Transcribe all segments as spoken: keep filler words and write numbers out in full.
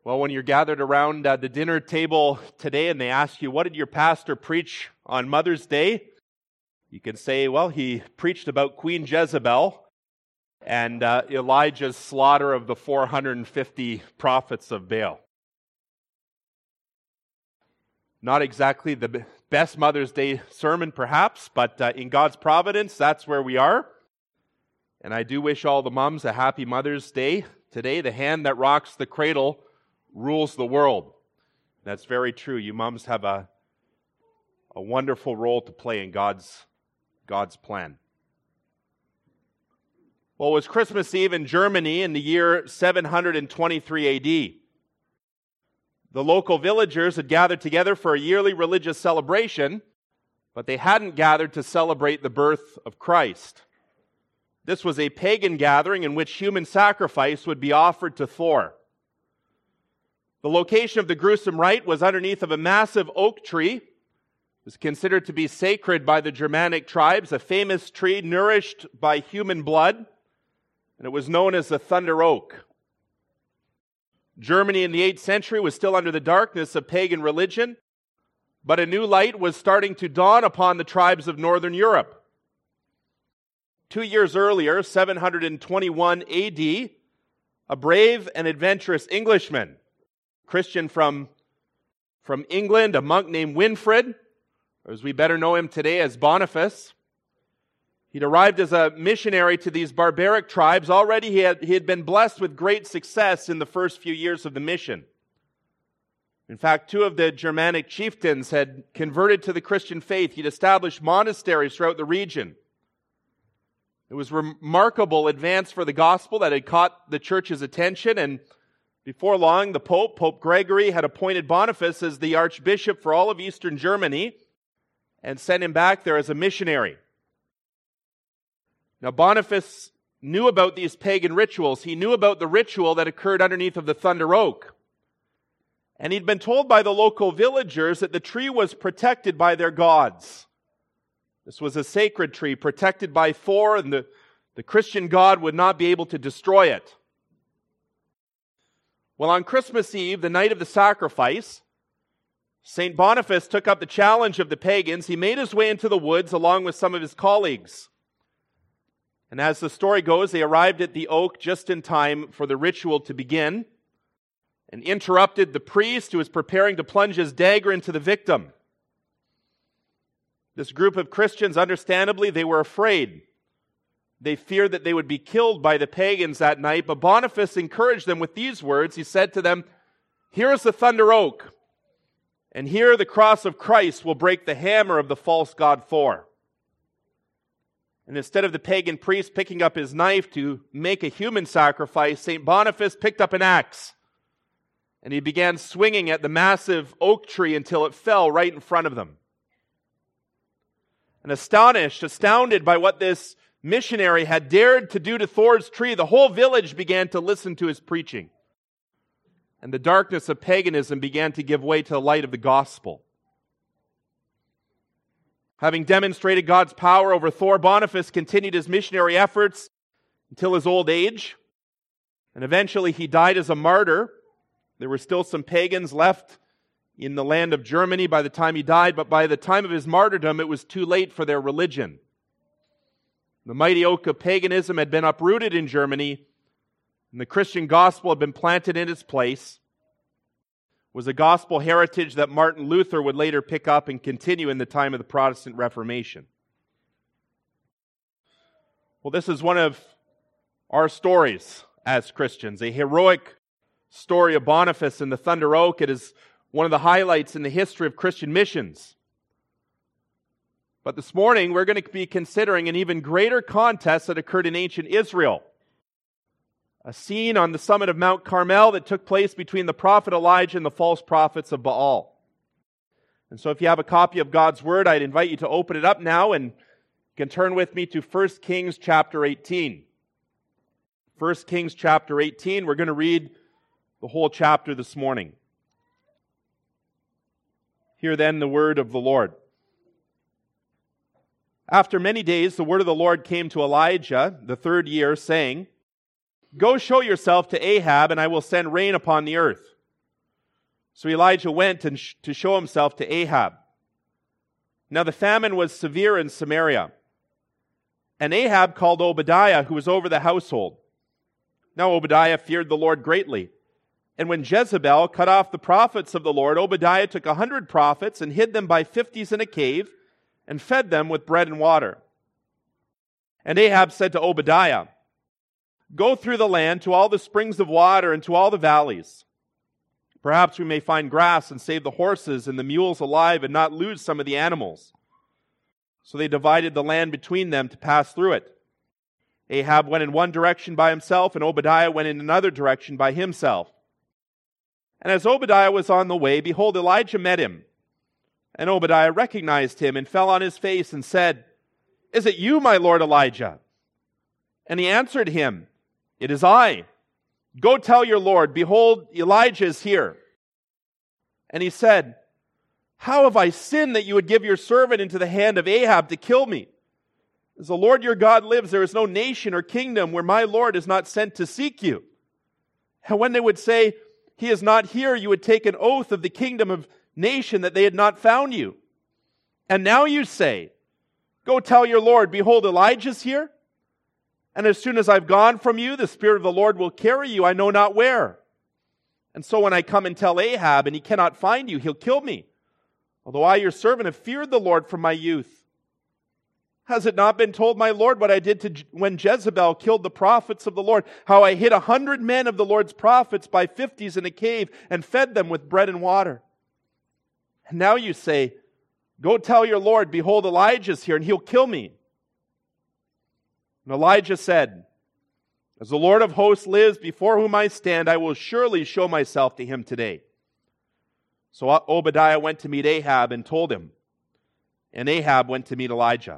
Well, when you're gathered around uh, the dinner table today and they ask you, what did your pastor preach on Mother's Day? You can say, well, he preached about Queen Jezebel and uh, Elijah's slaughter of the four hundred fifty prophets of Baal. Not exactly the best Mother's Day sermon, perhaps, but uh, in God's providence, that's where we are. And I do wish all the moms a happy Mother's Day today. The hand that rocks the cradle rules the world. That's very true. You moms have a, a wonderful role to play in God's, God's plan. Well, it was Christmas Eve in Germany in the year seven hundred twenty-three A D. The local villagers had gathered together for a yearly religious celebration, but they hadn't gathered to celebrate the birth of Christ. This was a pagan gathering in which human sacrifice would be offered to Thor. The location of the gruesome rite was underneath of a massive oak tree. It was considered to be sacred by the Germanic tribes, a famous tree nourished by human blood, and it was known as the Thunder Oak. Germany in the eighth century was still under the darkness of pagan religion, but a new light was starting to dawn upon the tribes of northern Europe. Two years earlier, seven hundred twenty-one A D, a brave and adventurous Englishman, Christian from, from England, a monk named Winfrid, or as we better know him today as Boniface. He'd arrived as a missionary to these barbaric tribes. Already he had, he had been blessed with great success in the first few years of the mission. In fact, two of the Germanic chieftains had converted to the Christian faith. He'd established monasteries throughout the region. It was a remarkable advance for the gospel that had caught the church's attention, and before long, the Pope, Pope Gregory, had appointed Boniface as the archbishop for all of eastern Germany and sent him back there as a missionary. Now, Boniface knew about these pagan rituals. He knew about the ritual that occurred underneath of the Thunder Oak. And he'd been told by the local villagers that the tree was protected by their gods. This was a sacred tree protected by Thor, and the, the Christian God would not be able to destroy it. Well, on Christmas Eve, the night of the sacrifice, Saint Boniface took up the challenge of the pagans. He made his way into the woods along with some of his colleagues. And as the story goes, they arrived at the oak just in time for the ritual to begin and interrupted the priest who was preparing to plunge his dagger into the victim. This group of Christians, understandably, they were afraid. They feared that they would be killed by the pagans that night, but Boniface encouraged them with these words. He said to them, "Here is the Thunder Oak, and here the cross of Christ will break the hammer of the false god Thor." And instead of the pagan priest picking up his knife to make a human sacrifice, Saint Boniface picked up an axe, and he began swinging at the massive oak tree until it fell right in front of them. And astonished, astounded by what this missionary had dared to do to Thor's tree, the whole village began to listen to his preaching. And the darkness of paganism began to give way to the light of the gospel. Having demonstrated God's power over Thor, Boniface continued his missionary efforts until his old age. And eventually he died as a martyr. There were still some pagans left in the land of Germany by the time he died, but by the time of his martyrdom, it was too late for their religion. The mighty oak of paganism had been uprooted in Germany, and the Christian gospel had been planted in its place. It was a gospel heritage that Martin Luther would later pick up and continue in the time of the Protestant Reformation. Well, this is one of our stories as Christians, a heroic story of Boniface and the Thunder Oak. It is one of the highlights in the history of Christian missions. But this morning, we're going to be considering an even greater contest that occurred in ancient Israel. A scene on the summit of Mount Carmel that took place between the prophet Elijah and the false prophets of Baal. And so if you have a copy of God's Word, I'd invite you to open it up now and you can turn with me to First Kings chapter eighteen. First Kings chapter eighteen, we're going to read the whole chapter this morning. Hear then the word of the Lord. After many days, the word of the Lord came to Elijah the third year, saying, "Go show yourself to Ahab, and I will send rain upon the earth." So Elijah went and sh- to show himself to Ahab. Now the famine was severe in Samaria. And Ahab called Obadiah, who was over the household. Now Obadiah feared the Lord greatly. And when Jezebel cut off the prophets of the Lord, Obadiah took a hundred prophets and hid them by fifties in a cave and fed them with bread and water. And Ahab said to Obadiah, "Go through the land to all the springs of water and to all the valleys. Perhaps we may find grass and save the horses and the mules alive and not lose some of the animals." So they divided the land between them to pass through it. Ahab went in one direction by himself, and Obadiah went in another direction by himself. And as Obadiah was on the way, behold, Elijah met him. And Obadiah recognized him and fell on his face and said, "Is it you, my lord Elijah?" And he answered him, "It is I. Go tell your lord, behold, Elijah is here." And he said, "How have I sinned that you would give your servant into the hand of Ahab to kill me? As the Lord your God lives, there is no nation or kingdom where my Lord is not sent to seek you." And when they would say, "He is not here," you would take an oath of the kingdom of nation that they had not found you. And now you say, "Go tell your Lord, behold, Elijah's here." And as soon as I've gone from you, the Spirit of the Lord will carry you, I know not where. And so when I come and tell Ahab, and he cannot find you, he'll kill me, although I, your servant, have feared the Lord from my youth. Has it not been told, my Lord, what I did to Je- when Jezebel killed the prophets of the Lord, how I hid a hundred men of the Lord's prophets by fifties in a cave and fed them with bread and water? And now you say, "Go tell your Lord, behold, Elijah's here, and he'll kill me." And Elijah said, "As the Lord of hosts lives, before whom I stand, I will surely show myself to him today." So Obadiah went to meet Ahab and told him, and Ahab went to meet Elijah.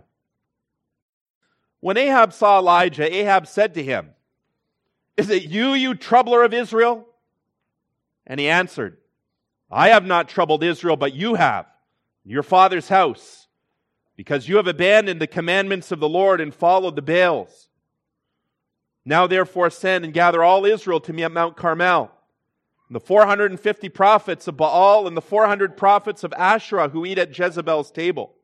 When Ahab saw Elijah, Ahab said to him, "Is it you, you troubler of Israel?" And he answered, "I have not troubled Israel, but you have, your father's house, because you have abandoned the commandments of the Lord and followed the Baals. Now therefore send and gather all Israel to me at Mount Carmel, and the four hundred fifty prophets of Baal and the four hundred prophets of Asherah who eat at Jezebel's table."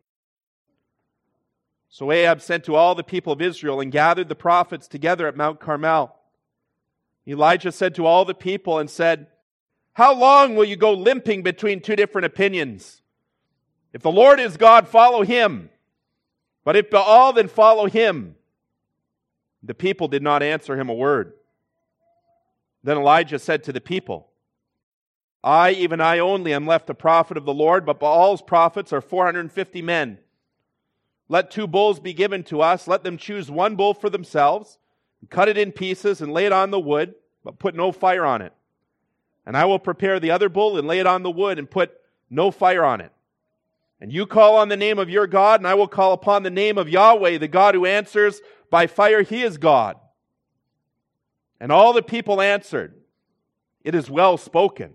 So Ahab sent to all the people of Israel and gathered the prophets together at Mount Carmel. Elijah said to all the people and said, "How long will you go limping between two different opinions? If the Lord is God, follow him. But if Baal, then follow him." The people did not answer him a word. Then Elijah said to the people, "I, even I only, am left a prophet of the Lord, but Baal's prophets are four hundred fifty men. Let two bulls be given to us. Let them choose one bull for themselves, and cut it in pieces and lay it on the wood, but put no fire on it. And I will prepare the other bull and lay it on the wood and put no fire on it. And you call on the name of your God, and I will call upon the name of Yahweh, the God who answers by fire. He is God." And all the people answered, "It is well spoken."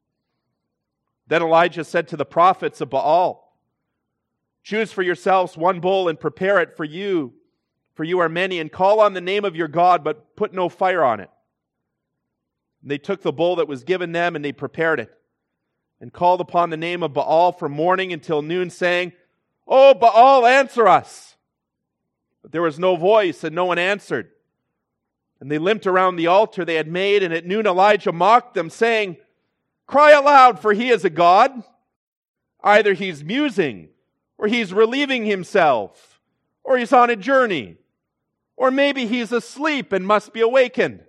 Then Elijah said to the prophets of Baal, "Choose for yourselves one bull and prepare it for you, for you are many, and call on the name of your God, but put no fire on it." And they took the bull that was given them, and they prepared it, and called upon the name of Baal from morning until noon, saying, "O Baal, answer us." But there was no voice, and no one answered. And they limped around the altar they had made, and at noon Elijah mocked them, saying, "Cry aloud, for he is a god. Either he's musing, or he's relieving himself, or he's on a journey, or maybe he's asleep and must be awakened."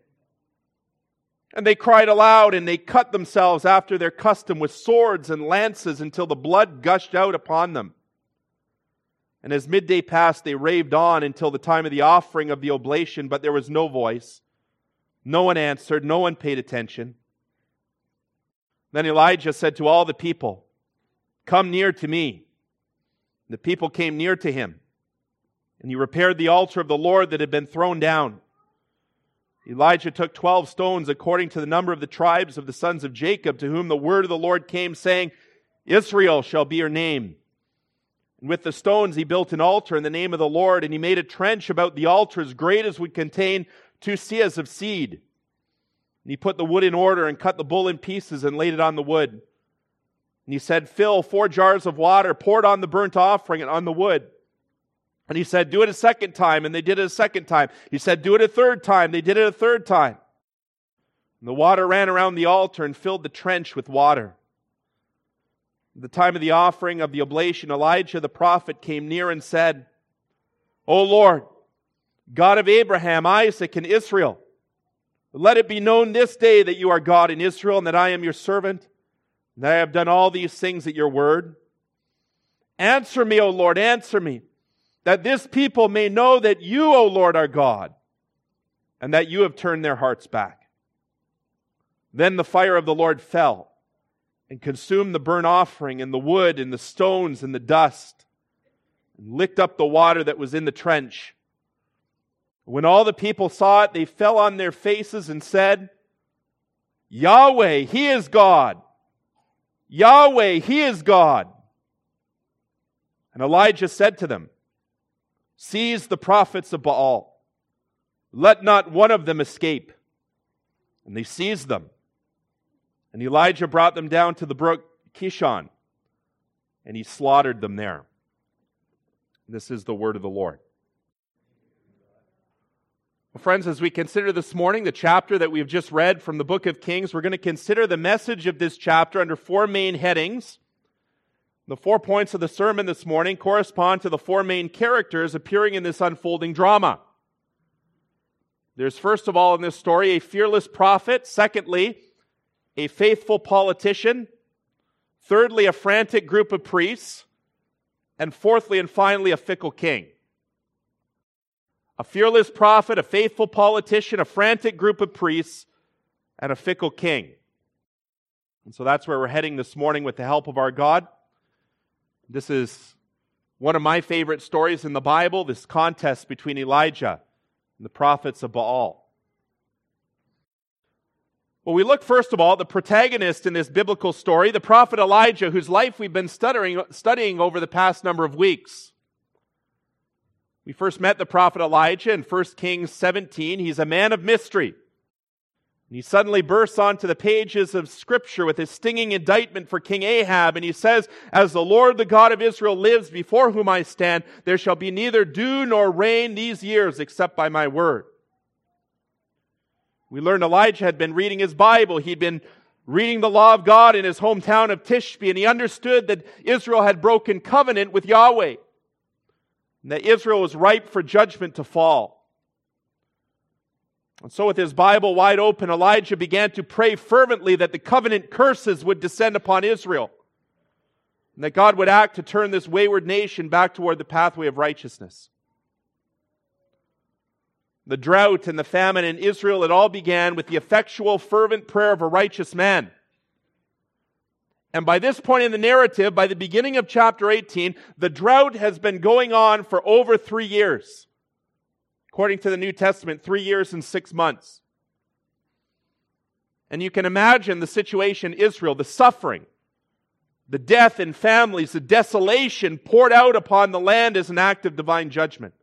And they cried aloud, and they cut themselves after their custom with swords and lances until the blood gushed out upon them. And as midday passed, they raved on until the time of the offering of the oblation, but there was no voice. No one answered, no one paid attention. Then Elijah said to all the people, "Come near to me." The people came near to him, and he repaired the altar of the Lord that had been thrown down. Elijah took twelve stones according to the number of the tribes of the sons of Jacob, to whom the word of the Lord came, saying, "Israel shall be your name." And with the stones he built an altar in the name of the Lord, and he made a trench about the altar as great as would contain two seahs of seed. And he put the wood in order and cut the bull in pieces and laid it on the wood. And he said, fill four jars of water, pour it on the burnt offering and on the wood. And he said, do it a second time, and they did it a second time. He said, do it a third time. They did it a third time. And the water ran around the altar and filled the trench with water. At the time of the offering of the oblation, Elijah the prophet came near and said, O Lord, God of Abraham, Isaac, and Israel, let it be known this day that you are God in Israel, and that I am your servant, and that I have done all these things at your word. Answer me, O Lord, answer me, that this people may know that you, O Lord, are God, and that you have turned their hearts back. Then the fire of the Lord fell and consumed the burnt offering and the wood and the stones and the dust, and licked up the water that was in the trench. When all the people saw it, they fell on their faces and said, Yahweh, He is God. Yahweh, He is God. And Elijah said to them, seize the prophets of Baal. Let not one of them escape. And they seized them. And Elijah brought them down to the brook Kishon, and he slaughtered them there. This is the word of the Lord. Well, friends, as we consider this morning the chapter that we've just read from the book of Kings, we're going to consider the message of this chapter under four main headings. The four points of the sermon this morning correspond to the four main characters appearing in this unfolding drama. There's first of all in this story a fearless prophet. Secondly, a faithful politician. Thirdly, a frantic group of priests. And fourthly and finally, a fickle king. A fearless prophet, a faithful politician, a frantic group of priests, and a fickle king. And so that's where we're heading this morning with the help of our God. This is one of my favorite stories in the Bible, this contest between Elijah and the prophets of Baal. Well, we look first of all at the protagonist in this biblical story, the prophet Elijah, whose life we've been studying, studying over the past number of weeks. We first met the prophet Elijah in First Kings seventeen. He's a man of mystery. And he suddenly bursts onto the pages of Scripture with his stinging indictment for King Ahab, and he says, as the Lord, the God of Israel, lives before whom I stand, there shall be neither dew nor rain these years except by my word. We learned Elijah had been reading his Bible. He'd been reading the law of God in his hometown of Tishbe, and he understood that Israel had broken covenant with Yahweh, and that Israel was ripe for judgment to fall. And so with his Bible wide open, Elijah began to pray fervently that the covenant curses would descend upon Israel, and that God would act to turn this wayward nation back toward the pathway of righteousness. The drought and the famine in Israel, it all began with the effectual, fervent prayer of a righteous man. And by this point in the narrative, by the beginning of chapter eighteen, the drought has been going on for over three years. According to the New Testament, three years and six months. And you can imagine the situation in Israel, the suffering, the death in families, the desolation poured out upon the land as an act of divine judgment.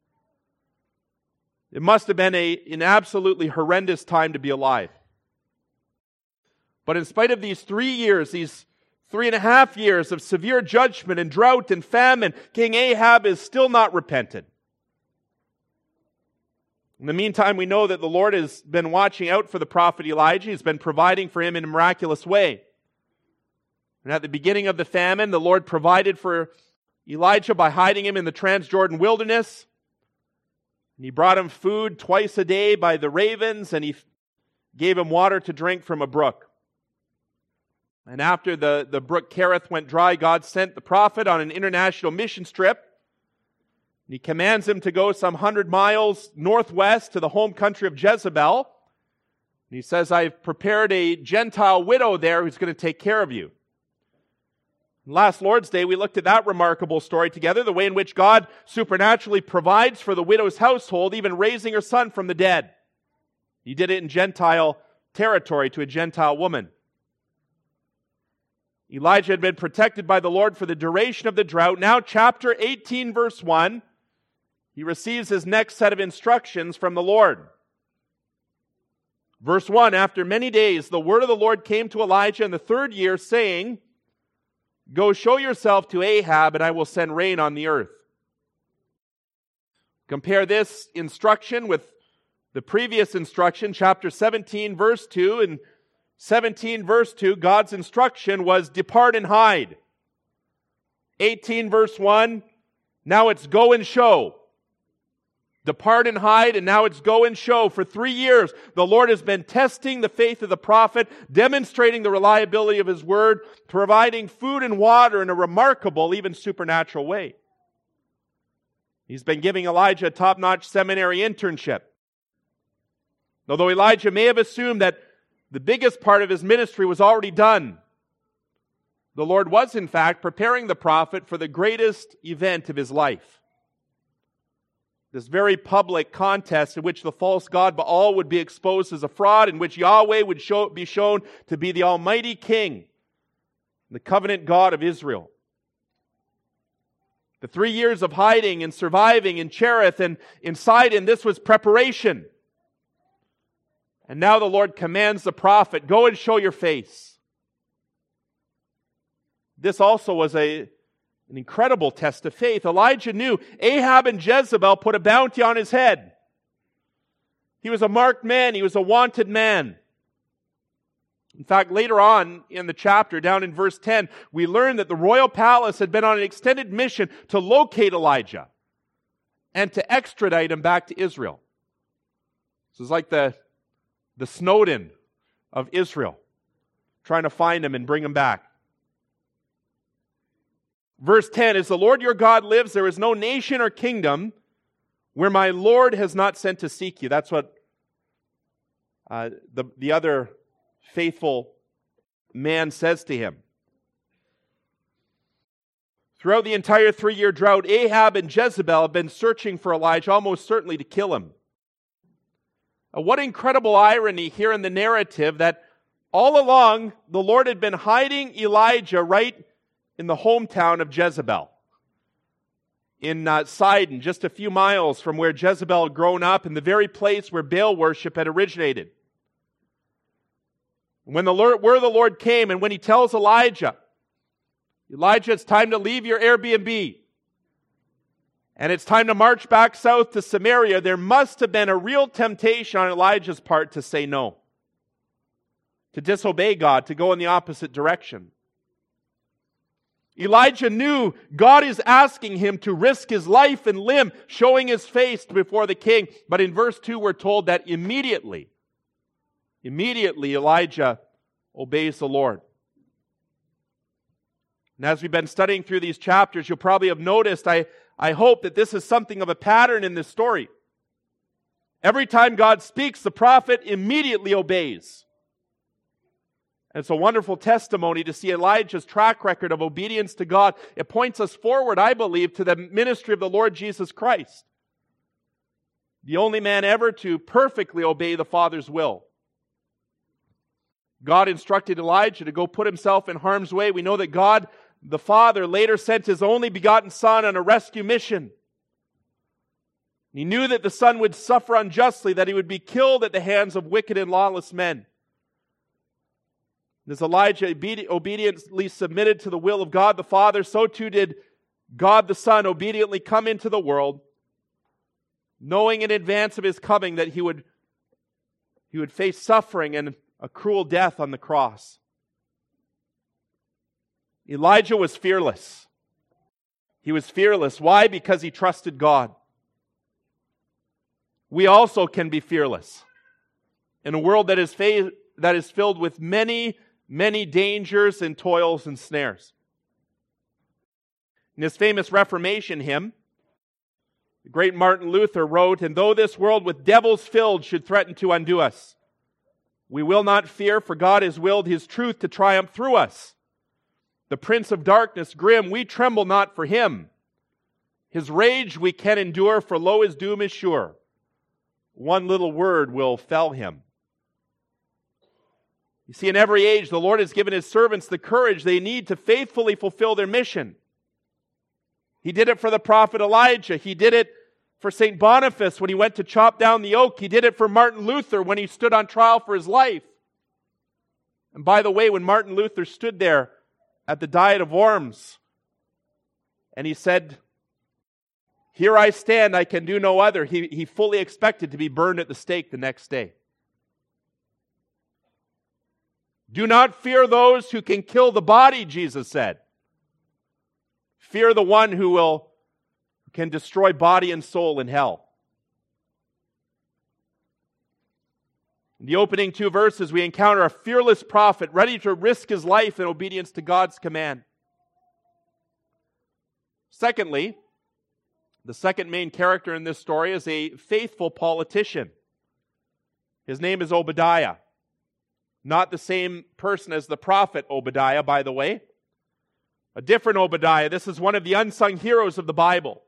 It must have been a, an absolutely horrendous time to be alive. But in spite of these three years, these three and a half years of severe judgment and drought and famine, King Ahab is still not repentant. In the meantime, we know that the Lord has been watching out for the prophet Elijah. He's been providing for him in a miraculous way. And at the beginning of the famine, the Lord provided for Elijah by hiding him in the Transjordan wilderness. And he brought him food twice a day by the ravens, and he gave him water to drink from a brook. And after the, the brook Kerith went dry, God sent the prophet on an international mission trip. And he commands him to go some hundred miles northwest to the home country of Jezebel. And he says, I've prepared a Gentile widow there who's going to take care of you. And last Lord's Day, we looked at that remarkable story together, the way in which God supernaturally provides for the widow's household, even raising her son from the dead. He did it in Gentile territory to a Gentile woman. Elijah had been protected by the Lord for the duration of the drought. Now, chapter eighteen, verse one, he receives his next set of instructions from the Lord. Verse one, after many days, the word of the Lord came to Elijah in the third year, saying, Go show yourself to Ahab, and I will send rain on the earth. Compare this instruction with the previous instruction, chapter seventeen, verse two. In seventeen, verse two, God's instruction was, depart and hide. eighteen, verse one, now it's go and show. Depart and hide, and now it's go and show. For three years, the Lord has been testing the faith of the prophet, demonstrating the reliability of his word, providing food and water in a remarkable, even supernatural way. He's been giving Elijah a top-notch seminary internship. Although Elijah may have assumed that the biggest part of his ministry was already done, the Lord was, in fact, preparing the prophet for the greatest event of his life. This very public contest in which the false god Baal would be exposed as a fraud, in which Yahweh would show, be shown to be the Almighty King, the covenant God of Israel. The three years of hiding and surviving in Cherith and in Sidon, this was preparation. And now the Lord commands the prophet, go and show your face. This also was a An incredible test of faith. Elijah knew Ahab and Jezebel put a bounty on his head. He was a marked man. He was a wanted man. In fact, later on in the chapter, down in verse ten, we learn that the royal palace had been on an extended mission to locate Elijah and to extradite him back to Israel. This is like the, the Snowden of Israel, trying to find him and bring him back. Verse ten, as the Lord your God lives, there is no nation or kingdom where my Lord has not sent to seek you. That's what uh, the, the other faithful man says to him. Throughout the entire three-year drought, Ahab and Jezebel have been searching for Elijah, almost certainly to kill him. Uh, what incredible irony here in the narrative that all along the Lord had been hiding Elijah right in the hometown of Jezebel, in uh, Sidon, just a few miles from where Jezebel had grown up, in the very place where Baal worship had originated. When the Lord, where the Lord came, and when he tells Elijah, Elijah, it's time to leave your Airbnb, and it's time to march back south to Samaria, there must have been a real temptation on Elijah's part to say no, to disobey God, to go in the opposite direction. Elijah knew God is asking him to risk his life and limb, showing his face before the king. But in verse two, we're told that immediately, immediately Elijah obeys the Lord. And as we've been studying through these chapters, you'll probably have noticed, I, I hope that this is something of a pattern in this story. Every time God speaks, the prophet immediately obeys. And it's a wonderful testimony to see Elijah's track record of obedience to God. It points us forward, I believe, to the ministry of the Lord Jesus Christ, the only man ever to perfectly obey the Father's will. God instructed Elijah to go put himself in harm's way. We know that God, the Father, later sent his only begotten Son on a rescue mission. He knew that the Son would suffer unjustly, that he would be killed at the hands of wicked and lawless men. As Elijah obediently submitted to the will of God the Father, so too did God the Son obediently come into the world, knowing in advance of his coming that he would, he would face suffering and a cruel death on the cross. Elijah was fearless. He was fearless. Why? Because he trusted God. We also can be fearless in a world that is, fa- that is filled with many Many dangers and toils and snares. In his famous Reformation hymn, the great Martin Luther wrote, and though this world with devils filled should threaten to undo us, we will not fear, for God has willed his truth to triumph through us. The prince of darkness grim, we tremble not for him. His rage we can endure, for lo, his doom is sure. One little word will fell him. You see, in every age, the Lord has given his servants the courage they need to faithfully fulfill their mission. He did it for the prophet Elijah. He did it for Saint Boniface when he went to chop down the oak. He did it for Martin Luther when he stood on trial for his life. And by the way, when Martin Luther stood there at the Diet of Worms. And he said, "Here I stand, I can do no other." He, he fully expected to be burned at the stake the next day. "Do not fear those who can kill the body," Jesus said. "Fear the one who will who can destroy body and soul in hell." In the opening two verses, we encounter a fearless prophet ready to risk his life in obedience to God's command. Secondly, the second main character in this story is a faithful politician. His name is Obadiah. Not the same person as the prophet Obadiah, by the way. A different Obadiah. This is one of the unsung heroes of the Bible.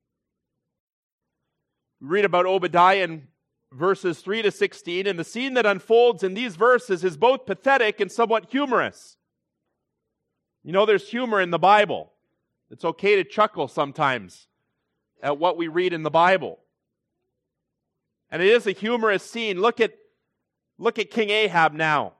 We read about Obadiah in verses three to sixteen, and the scene that unfolds in these verses is both pathetic and somewhat humorous. You know, there's humor in the Bible. It's okay to chuckle sometimes at what we read in the Bible. And it is a humorous scene. Look at, look at King Ahab now.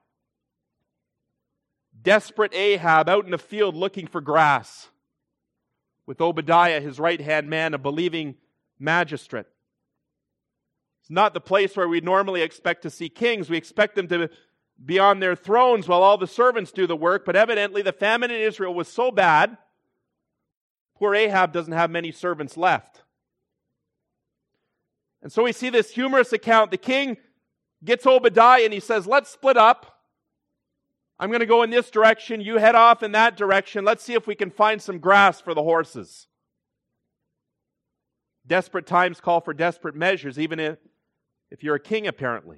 Desperate Ahab out in the field looking for grass, with Obadiah, his right-hand man, a believing magistrate. It's not the place where we normally expect to see kings. We expect them to be on their thrones while all the servants do the work, but evidently the famine in Israel was so bad, poor Ahab doesn't have many servants left. And so we see this humorous account. The king gets Obadiah and he says, "Let's split up. I'm going to go in this direction. You head off in that direction. Let's see if we can find some grass for the horses." Desperate times call for desperate measures, even if, if you're a king, apparently.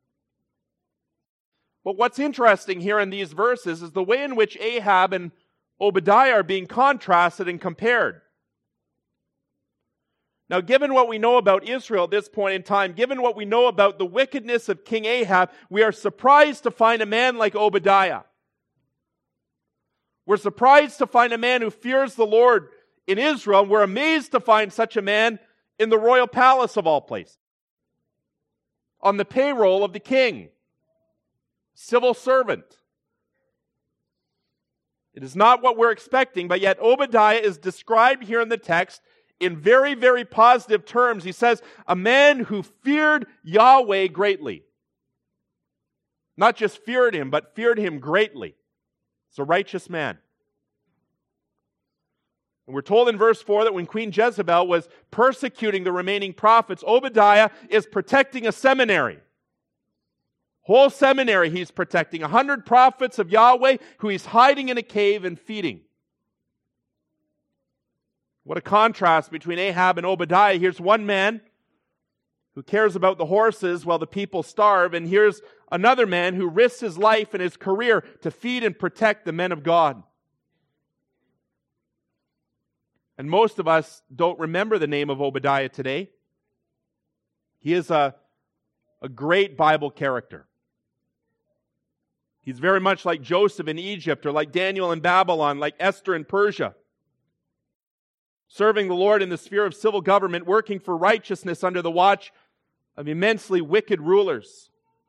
But what's interesting here in these verses is the way in which Ahab and Obadiah are being contrasted and compared. Now, given what we know about Israel at this point in time, given what we know about the wickedness of King Ahab, we are surprised to find a man like Obadiah. We're surprised to find a man who fears the Lord in Israel, and we're amazed to find such a man in the royal palace of all places, on the payroll of the king, civil servant. It is not what we're expecting, but yet Obadiah is described here in the text in very, very positive terms. He says, a man who feared Yahweh greatly. Not just feared him, but feared him greatly. It's a righteous man. And we're told in verse four that when Queen Jezebel was persecuting the remaining prophets, Obadiah is protecting a seminary. Whole seminary he's protecting. A hundred prophets of Yahweh who he's hiding in a cave and feeding. What a contrast between Ahab and Obadiah. Here's one man who cares about the horses while the people starve, and here's another man who risks his life and his career to feed and protect the men of God. And most of us don't remember the name of Obadiah today. He is a, a great Bible character. He's very much like Joseph in Egypt, or like Daniel in Babylon, like Esther in Persia. Serving the Lord in the sphere of civil government, working for righteousness under the watch of immensely wicked rulers.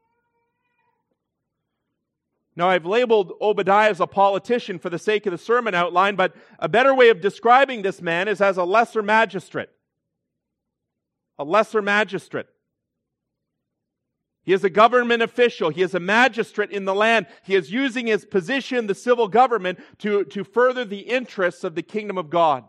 Now, I've labeled Obadiah as a politician for the sake of the sermon outline, but a better way of describing this man is as a lesser magistrate. A lesser magistrate. He is a government official. He is a magistrate in the land. He is using his position, the civil government, to, to further the interests of the kingdom of God.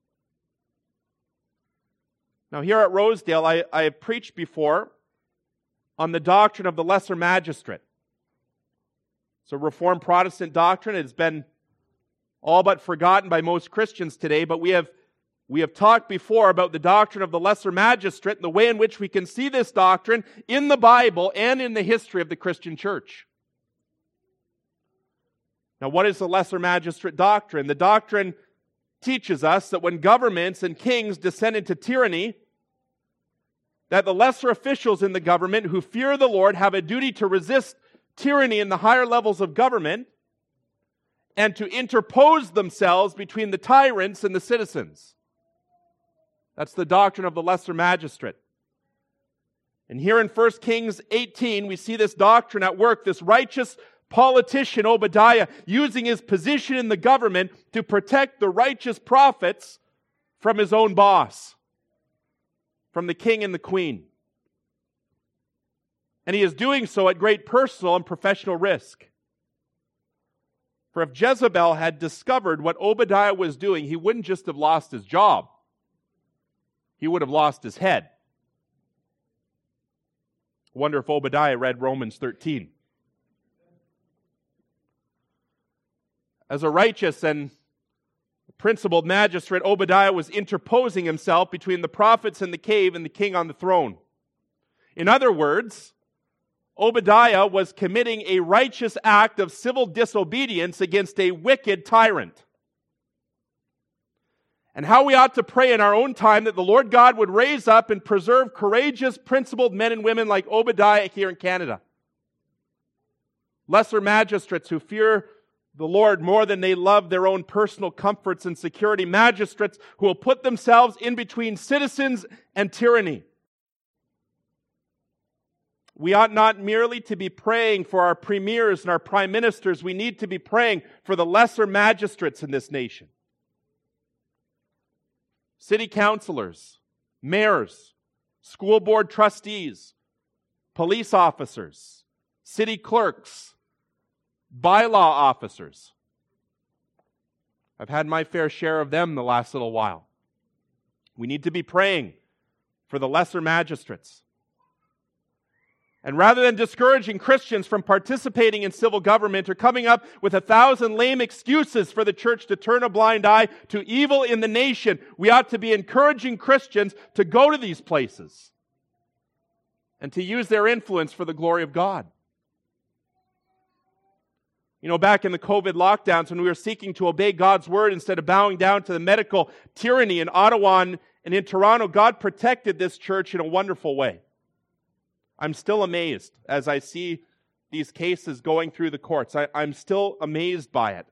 Now, here at Rosedale, I, I have preached before on the doctrine of the lesser magistrate. It's a Reformed Protestant doctrine. It has been all but forgotten by most Christians today, but we have We have talked before about the doctrine of the lesser magistrate and the way in which we can see this doctrine in the Bible and in the history of the Christian church. Now, what is the lesser magistrate doctrine? The doctrine teaches us that when governments and kings descend into tyranny, that the lesser officials in the government who fear the Lord have a duty to resist tyranny in the higher levels of government and to interpose themselves between the tyrants and the citizens. That's the doctrine of the lesser magistrate. And here in First Kings eighteen, we see this doctrine at work, this righteous politician Obadiah, using his position in the government to protect the righteous prophets from his own boss, from the king and the queen. And he is doing so at great personal and professional risk. For if Jezebel had discovered what Obadiah was doing, he wouldn't just have lost his job. He would have lost his head. I wonder if Obadiah read Romans thirteen. As a righteous and principled magistrate, Obadiah was interposing himself between the prophets in the cave and the king on the throne. In other words, Obadiah was committing a righteous act of civil disobedience against a wicked tyrant. And how we ought to pray in our own time that the Lord God would raise up and preserve courageous, principled men and women like Obadiah here in Canada. Lesser magistrates who fear the Lord more than they love their own personal comforts and security. Magistrates who will put themselves in between citizens and tyranny. We ought not merely to be praying for our premiers and our prime ministers. We need to be praying for the lesser magistrates in this nation. City councilors, mayors, school board trustees, police officers, city clerks, bylaw officers. I've had my fair share of them the last little while. We need to be praying for the lesser magistrates. And rather than discouraging Christians from participating in civil government or coming up with a thousand lame excuses for the church to turn a blind eye to evil in the nation, we ought to be encouraging Christians to go to these places and to use their influence for the glory of God. You know, back in the COVID lockdowns, when we were seeking to obey God's word instead of bowing down to the medical tyranny in Ottawa and in Toronto, God protected this church in a wonderful way. I'm still amazed as I see these cases going through the courts. I, I'm still amazed by it.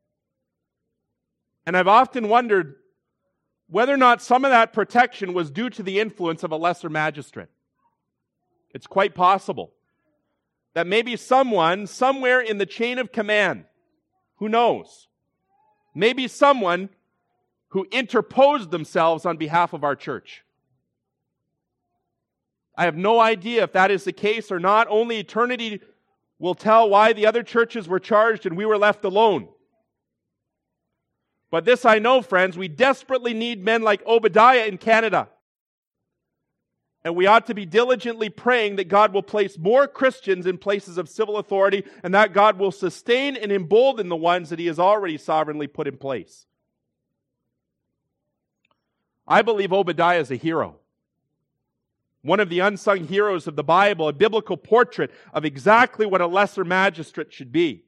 And I've often wondered whether or not some of that protection was due to the influence of a lesser magistrate. It's quite possible that maybe someone, somewhere in the chain of command, who knows, maybe someone who interposed themselves on behalf of our church. I have no idea if that is the case or not. Only eternity will tell why the other churches were charged and we were left alone. But this I know, friends, we desperately need men like Obadiah in Canada. And we ought to be diligently praying that God will place more Christians in places of civil authority and that God will sustain and embolden the ones that He has already sovereignly put in place. I believe Obadiah is a hero. One of the unsung heroes of the Bible, a biblical portrait of exactly what a lesser magistrate should be.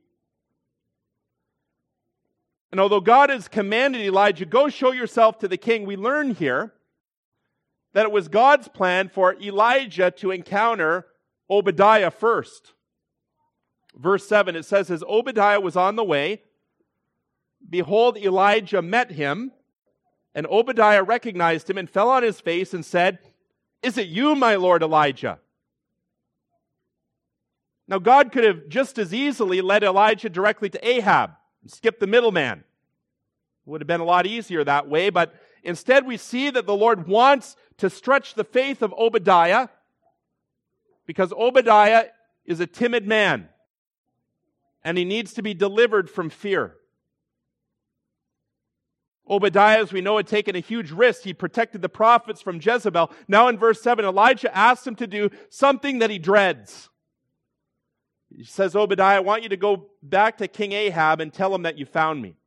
And although God has commanded Elijah, go show yourself to the king, we learn here that it was God's plan for Elijah to encounter Obadiah first. Verse seven, it says, as Obadiah was on the way, behold, Elijah met him, and Obadiah recognized him and fell on his face and said, is it you, my Lord Elijah? Now, God could have just as easily led Elijah directly to Ahab and skipped the middleman. It would have been a lot easier that way, but instead we see that the Lord wants to stretch the faith of Obadiah because Obadiah is a timid man and he needs to be delivered from fear. Obadiah, as we know, had taken a huge risk. He protected the prophets from Jezebel. Now in verse seven, Elijah asks him to do something that he dreads. He says, Obadiah, I want you to go back to King Ahab and tell him that you found me.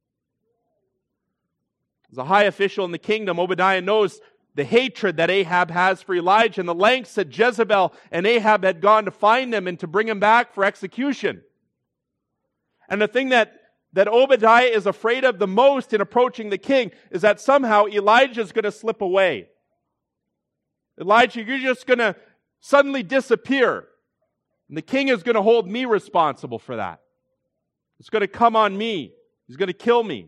As a high official in the kingdom, Obadiah knows the hatred that Ahab has for Elijah and the lengths that Jezebel and Ahab had gone to find him and to bring him back for execution. And the thing that that Obadiah is afraid of the most in approaching the king is that somehow Elijah is going to slip away. Elijah, you're just going to suddenly disappear. And the king is going to hold me responsible for that. It's going to come on me. He's going to kill me.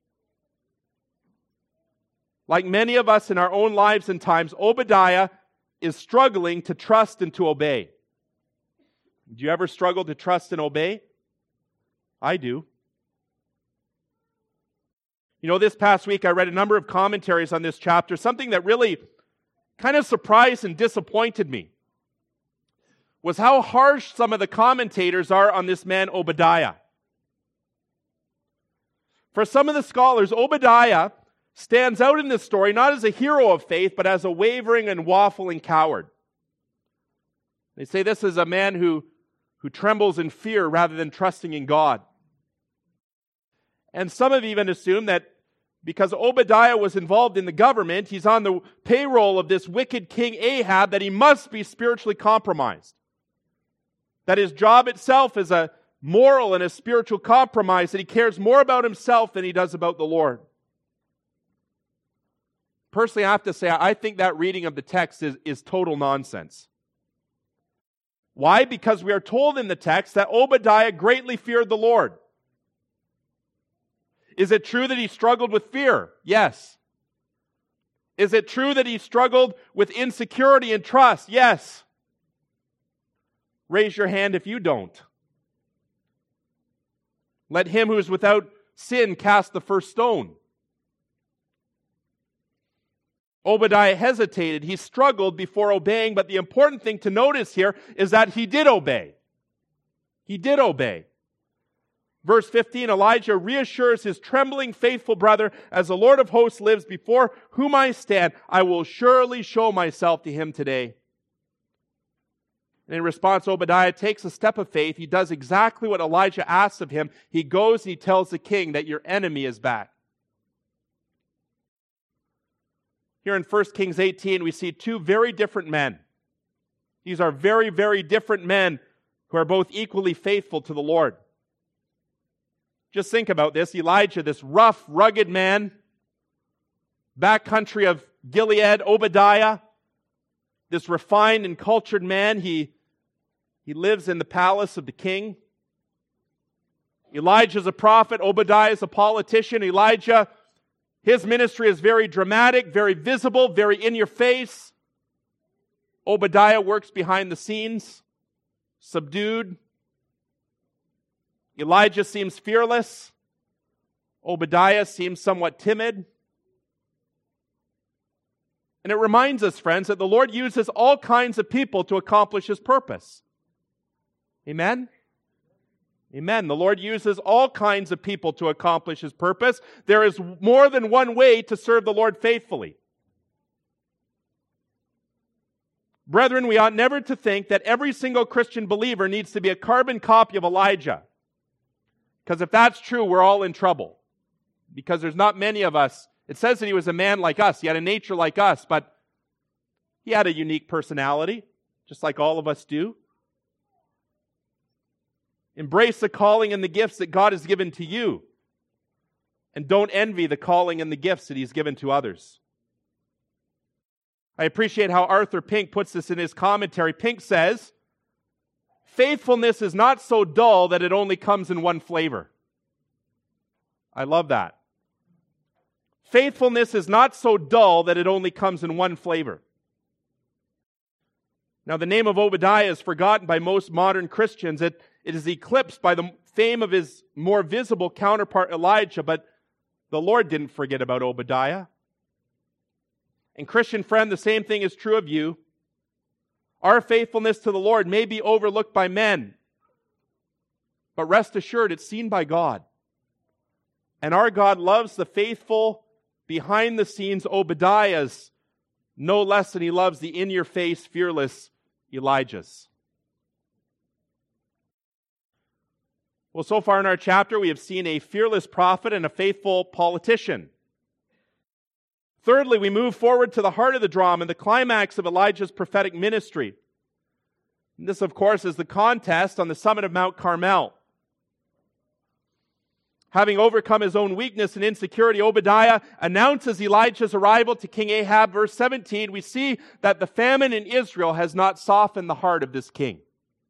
Like many of us in our own lives and times, Obadiah is struggling to trust and to obey. Do you ever struggle to trust and obey? I do. You know, this past week I read a number of commentaries on this chapter. Something that really kind of surprised and disappointed me was how harsh some of the commentators are on this man Obadiah. For some of the scholars, Obadiah stands out in this story not as a hero of faith, but as a wavering and waffling coward. They say this is a man who, who trembles in fear rather than trusting in God. And some have even assumed that because Obadiah was involved in the government, he's on the payroll of this wicked king Ahab, that he must be spiritually compromised. That his job itself is a moral and a spiritual compromise, that he cares more about himself than he does about the Lord. Personally, I have to say, I think that reading of the text is, is total nonsense. Why? Because we are told in the text that Obadiah greatly feared the Lord. Is it true that he struggled with fear? Yes. Is it true that he struggled with insecurity and trust? Yes. Raise your hand if you don't. Let him who is without sin cast the first stone. Obadiah hesitated. He struggled before obeying, but the important thing to notice here is that he did obey. He did obey. Verse fifteen, Elijah reassures his trembling, faithful brother, as the Lord of hosts lives before whom I stand, I will surely show myself to him today. And in response, Obadiah takes a step of faith. He does exactly what Elijah asks of him. He goes and he tells the king that your enemy is back. Here in First Kings eighteen, we see two very different men. These are very, very different men who are both equally faithful to the Lord. Just think about this. Elijah, this rough, rugged man, backcountry of Gilead. Obadiah, this refined and cultured man, he, he lives in the palace of the king. Elijah is a prophet. Obadiah is a politician. Elijah, his ministry is very dramatic, very visible, very in your face. Obadiah works behind the scenes, subdued. Elijah seems fearless. Obadiah seems somewhat timid. And it reminds us, friends, that the Lord uses all kinds of people to accomplish His purpose. Amen? Amen. The Lord uses all kinds of people to accomplish His purpose. There is more than one way to serve the Lord faithfully. Brethren, we ought never to think that every single Christian believer needs to be a carbon copy of Elijah. Because if that's true, we're all in trouble. Because there's not many of us. It says that he was a man like us. He had a nature like us, but he had a unique personality, just like all of us do. Embrace the calling and the gifts that God has given to you. And don't envy the calling and the gifts that He's given to others. I appreciate how Arthur Pink puts this in his commentary. Pink says, faithfulness is not so dull that it only comes in one flavor. I love that. Faithfulness is not so dull that it only comes in one flavor. Now, the name of Obadiah is forgotten by most modern Christians. It, it is eclipsed by the fame of his more visible counterpart Elijah, but the Lord didn't forget about Obadiah. And Christian friend, the same thing is true of you. Our faithfulness to the Lord may be overlooked by men, but rest assured it's seen by God. And our God loves the faithful, behind-the-scenes Obadiahs no less than He loves the in-your-face, fearless Elijahs. Well, so far in our chapter, we have seen a fearless prophet and a faithful politician. Thirdly, we move forward to the heart of the drama and the climax of Elijah's prophetic ministry. And this, of course, is the contest on the summit of Mount Carmel. Having overcome his own weakness and insecurity, Obadiah announces Elijah's arrival to King Ahab. Verse seventeen, we see that the famine in Israel has not softened the heart of this king.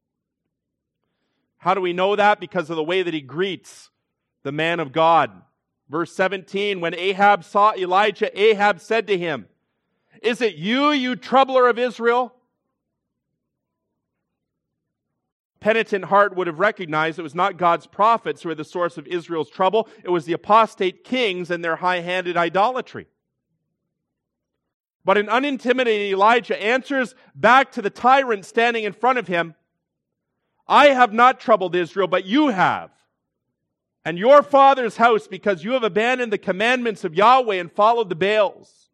How do we know that? Because of the way that he greets the man of God. Verse seventeen, when Ahab saw Elijah, Ahab said to him, "Is it you, you troubler of Israel?" penitent heart would have recognized it was not God's prophets who were the source of Israel's trouble. It was the apostate kings and their high-handed idolatry. But an unintimidated Elijah answers back to the tyrant standing in front of him, I have not troubled Israel, but you have, and your father's house, because you have abandoned the commandments of Yahweh and followed the Baals.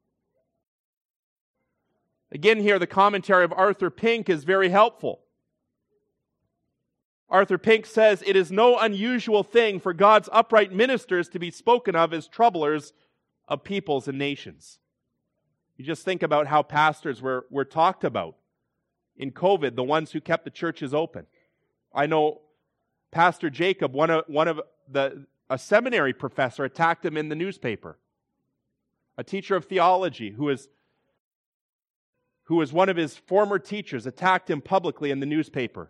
Again here, the commentary of Arthur Pink is very helpful. Arthur Pink says, it is no unusual thing for God's upright ministers to be spoken of as troublers of peoples and nations. You just think about how pastors were, were talked about in COVID, the ones who kept the churches open. I know Pastor Jacob, one of, one of the, a seminary professor, attacked him in the newspaper. A teacher of theology who is, who was one of his former teachers attacked him publicly in the newspaper.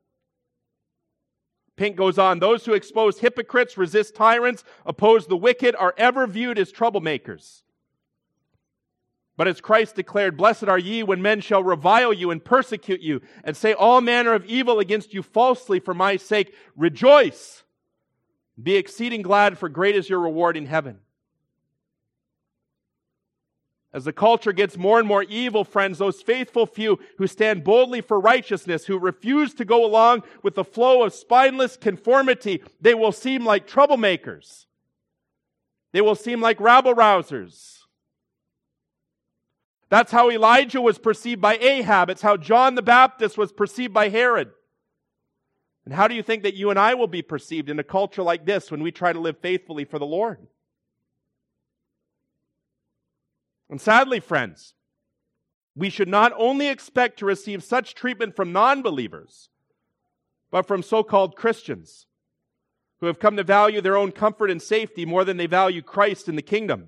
Pink goes on, those who expose hypocrites, resist tyrants, oppose the wicked, are ever viewed as troublemakers. But as Christ declared, blessed are ye when men shall revile you and persecute you and say all manner of evil against you falsely for my sake. Rejoice! Be exceeding glad, for great is your reward in heaven. As the culture gets more and more evil, friends, those faithful few who stand boldly for righteousness, who refuse to go along with the flow of spineless conformity, they will seem like troublemakers. They will seem like rabble-rousers. That's how Elijah was perceived by Ahab. It's how John the Baptist was perceived by Herod. And how do you think that you and I will be perceived in a culture like this when we try to live faithfully for the Lord? And sadly, friends, we should not only expect to receive such treatment from non-believers, but from so-called Christians who have come to value their own comfort and safety more than they value Christ and the kingdom.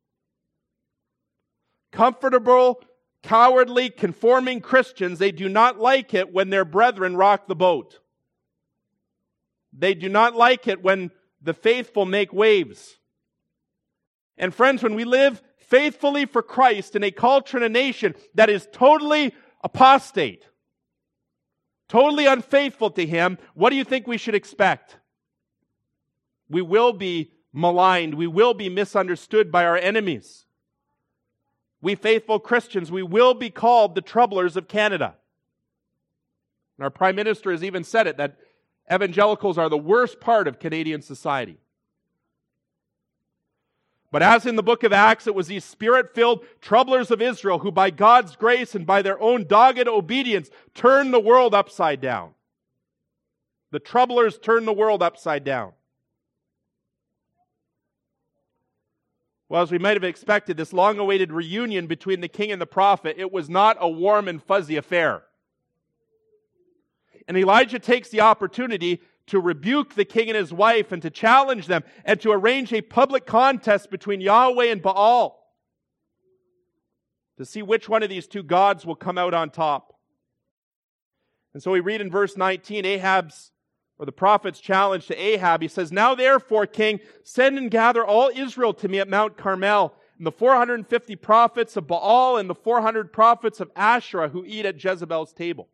Comfortable, cowardly, conforming Christians, they do not like it when their brethren rock the boat. They do not like it when the faithful make waves. And friends, when we live faithfully for Christ in a culture and a nation that is totally apostate, totally unfaithful to Him, what do you think we should expect? We will be maligned. We will be misunderstood by our enemies. We faithful Christians, we will be called the troublers of Canada. And our Prime Minister has even said it, that evangelicals are the worst part of Canadian society. But as in the book of Acts, it was these spirit-filled troublers of Israel who by God's grace and by their own dogged obedience turned the world upside down. The troublers turned the world upside down. Well, as we might have expected, this long-awaited reunion between the king and the prophet, it was not a warm and fuzzy affair. And Elijah takes the opportunity to rebuke the king and his wife and to challenge them and to arrange a public contest between Yahweh and Baal to see which one of these two gods will come out on top. And so we read in verse nineteen, Ahab's or the prophet's challenge to Ahab. He says, now therefore, king, send and gather all Israel to me at Mount Carmel, and the four hundred fifty prophets of Baal and the four hundred prophets of Asherah who eat at Jezebel's table.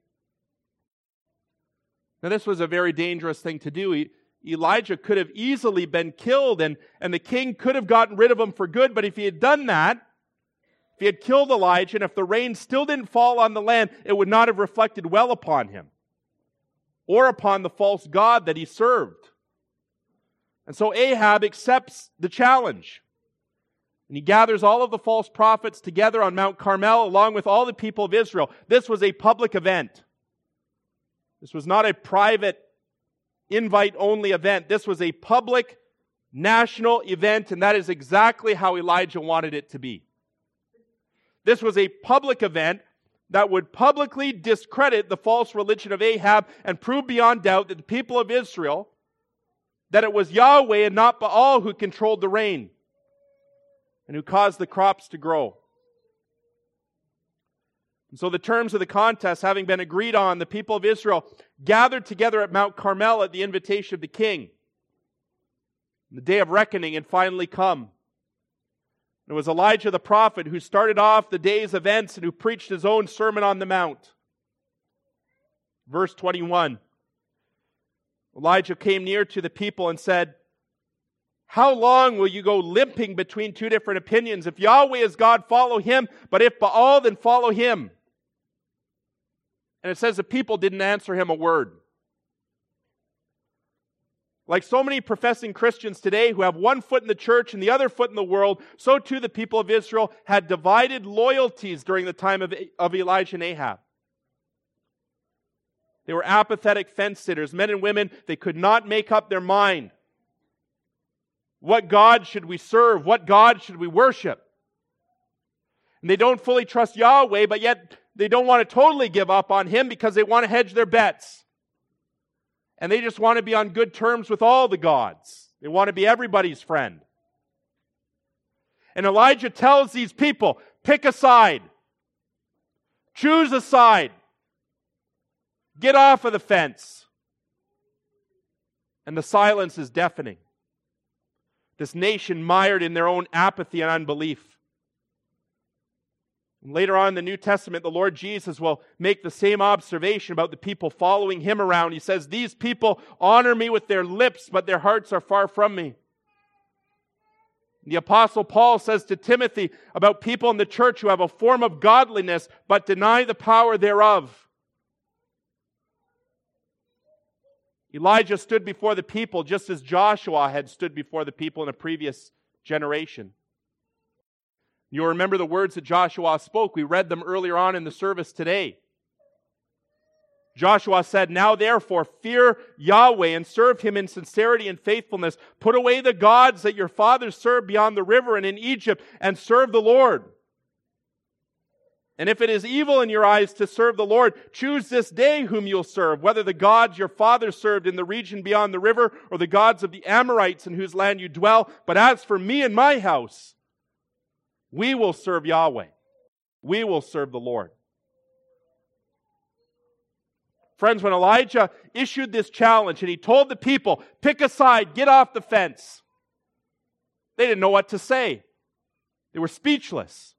Now this was a very dangerous thing to do. He, Elijah could have easily been killed, and, and the king could have gotten rid of him for good, but if he had done that, if he had killed Elijah, and if the rain still didn't fall on the land, it would not have reflected well upon him or upon the false god that he served. And so Ahab accepts the challenge. And he gathers all of the false prophets together on Mount Carmel along with all the people of Israel. This was a public event. This was not a private, invite-only event. This was a public, national event, and that is exactly how Elijah wanted it to be. This was a public event that would publicly discredit the false religion of Ahab and prove beyond doubt that the people of Israel, that it was Yahweh and not Baal who controlled the rain and who caused the crops to grow. And so the terms of the contest having been agreed on, the people of Israel gathered together at Mount Carmel at the invitation of the king. The day of reckoning had finally come. It was Elijah the prophet who started off the day's events and who preached his own Sermon on the Mount. Verse twenty-one. Elijah came near to the people and said, "How long will you go limping between two different opinions? If Yahweh is God, follow him, but if Baal, then follow him." And it says the people didn't answer him a word. Like so many professing Christians today who have one foot in the church and the other foot in the world, so too the people of Israel had divided loyalties during the time of, of Elijah and Ahab. They were apathetic fence sitters, men and women. They could not make up their mind. What God should we serve? What God should we worship? And they don't fully trust Yahweh, but yet they don't want to totally give up on him because they want to hedge their bets. And they just want to be on good terms with all the gods. They want to be everybody's friend. And Elijah tells these people, pick a side. Choose a side. Get off of the fence. And the silence is deafening. This nation mired in their own apathy and unbelief. Later on in the New Testament, the Lord Jesus will make the same observation about the people following him around. He says, "These people honor me with their lips, but their hearts are far from me." The Apostle Paul says to Timothy about people in the church who have a form of godliness, but deny the power thereof. Elijah stood before the people just as Joshua had stood before the people in a previous generation. You'll remember the words that Joshua spoke. We read them earlier on in the service today. Joshua said, "Now therefore fear Yahweh and serve him in sincerity and faithfulness. Put away the gods that your fathers served beyond the river and in Egypt, and serve the Lord. And if it is evil in your eyes to serve the Lord, choose this day whom you'll serve, whether the gods your fathers served in the region beyond the river, or the gods of the Amorites in whose land you dwell. But as for me and my house, we will serve Yahweh. We will serve the Lord." Friends, when Elijah issued this challenge and he told the people, pick a side, get off the fence, they didn't know what to say. They were speechless.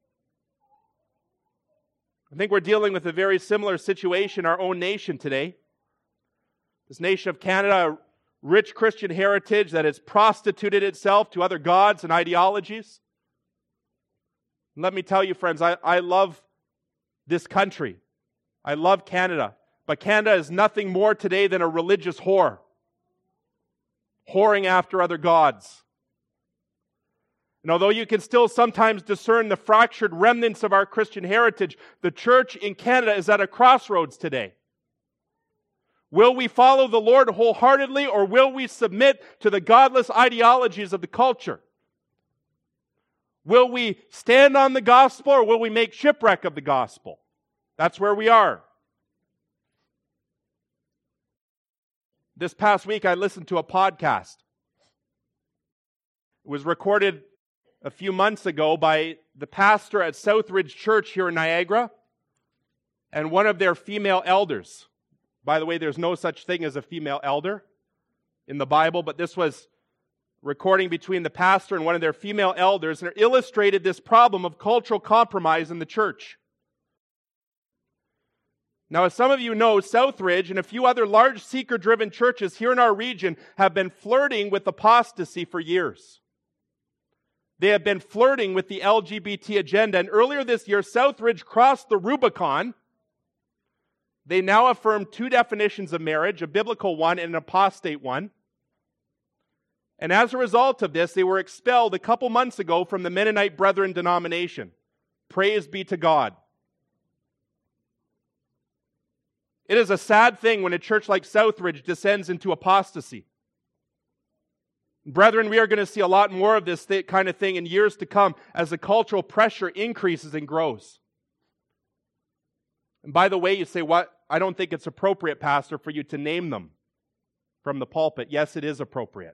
I think we're dealing with a very similar situation in our own nation today. This nation of Canada, a rich Christian heritage that has prostituted itself to other gods and ideologies. And let me tell you, friends, I, I love this country. I love Canada. But Canada is nothing more today than a religious whore. Whoring after other gods. And although you can still sometimes discern the fractured remnants of our Christian heritage, the church in Canada is at a crossroads today. Will we follow the Lord wholeheartedly, or will we submit to the godless ideologies of the culture? Will we stand on the gospel, or will we make shipwreck of the gospel? That's where we are. This past week, I listened to a podcast. It was recorded a few months ago by the pastor at Southridge Church here in Niagara and one of their female elders. By the way, there's no such thing as a female elder in the Bible, but this was recording between the pastor and one of their female elders, and it illustrated this problem of cultural compromise in the church. Now, as some of you know, Southridge and a few other large seeker-driven churches here in our region have been flirting with apostasy for years. They have been flirting with the L G B T agenda, and earlier this year, Southridge crossed the Rubicon. They now affirm two definitions of marriage, a biblical one and an apostate one. And as a result of this, they were expelled a couple months ago from the Mennonite Brethren denomination. Praise be to God. It is a sad thing when a church like Southridge descends into apostasy. Brethren, we are going to see a lot more of this th- kind of thing in years to come as the cultural pressure increases and grows. And by the way, you say, what? I don't think it's appropriate, Pastor, for you to name them from the pulpit. Yes, it is appropriate.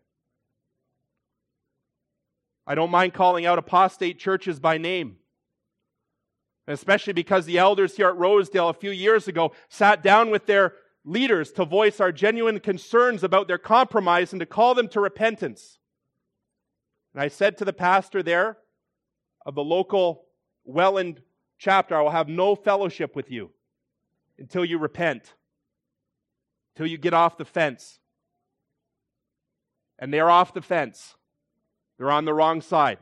I don't mind calling out apostate churches by name. Especially because the elders here at Rosedale a few years ago sat down with their leaders to voice our genuine concerns about their compromise and to call them to repentance. And I said to the pastor there of the local Welland chapter, I will have no fellowship with you until you repent. till you get off the fence. And they're off the fence. They're on the wrong side.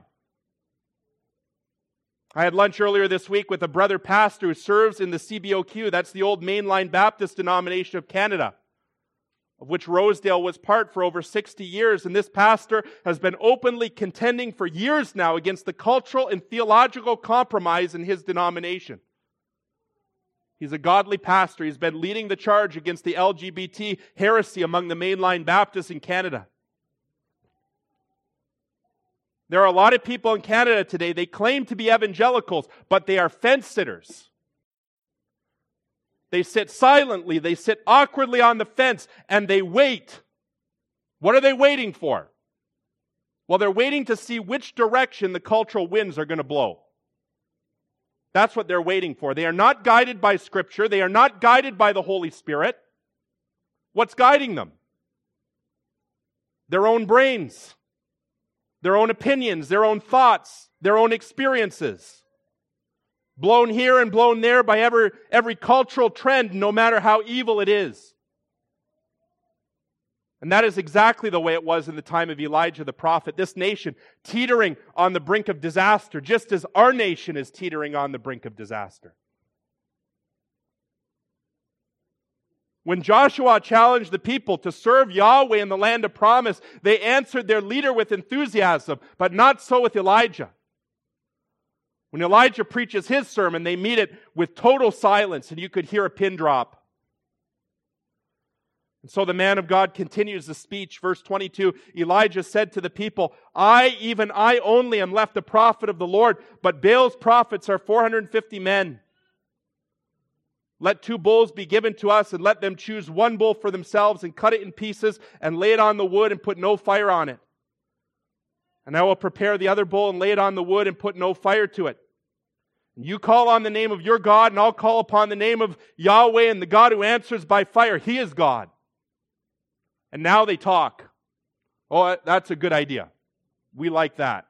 I had lunch earlier this week with a brother pastor who serves in the C B O Q. That's the old mainline Baptist denomination of Canada, of which Rosedale was part for over sixty years. And this pastor has been openly contending for years now against the cultural and theological compromise in his denomination. He's a godly pastor. He's been leading the charge against the L G B T heresy among the mainline Baptists in Canada. There are a lot of people in Canada today, they claim to be evangelicals, but they are fence sitters. They sit silently, they sit awkwardly on the fence, and they wait. What are they waiting for? Well, they're waiting to see which direction the cultural winds are going to blow. That's what they're waiting for. They are not guided by Scripture. They are not guided by the Holy Spirit. What's guiding them? Their own brains, their own opinions, their own thoughts, their own experiences. Blown here and blown there by every, every cultural trend, no matter how evil it is. And that is exactly the way it was in the time of Elijah the prophet. This nation teetering on the brink of disaster, just as our nation is teetering on the brink of disaster. When Joshua challenged the people to serve Yahweh in the land of promise, they answered their leader with enthusiasm, but not so with Elijah. When Elijah preaches his sermon, they meet it with total silence, and you could hear a pin drop. And so the man of God continues the speech. Verse twenty-two, Elijah said to the people, I, even I only, am left a prophet of the Lord, but Baal's prophets are four hundred fifty men. Let two bulls be given to us, and let them choose one bull for themselves, and cut it in pieces, and lay it on the wood, and put no fire on it. And I will prepare the other bull, and lay it on the wood, and put no fire to it. And you call on the name of your God, and I'll call upon the name of Yahweh, and the God who answers by fire. He is God. And now they talk. Oh, that's a good idea. We like that.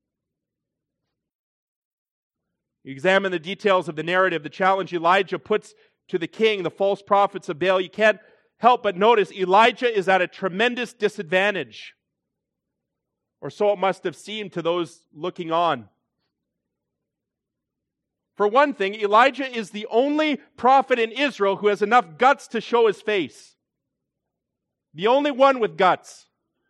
You examine the details of the narrative, the challenge Elijah puts to the king, the false prophets of Baal. You can't help but notice Elijah is at a tremendous disadvantage. Or so it must have seemed to those looking on. For one thing, Elijah is the only prophet in Israel who has enough guts to show his face. The only one with guts.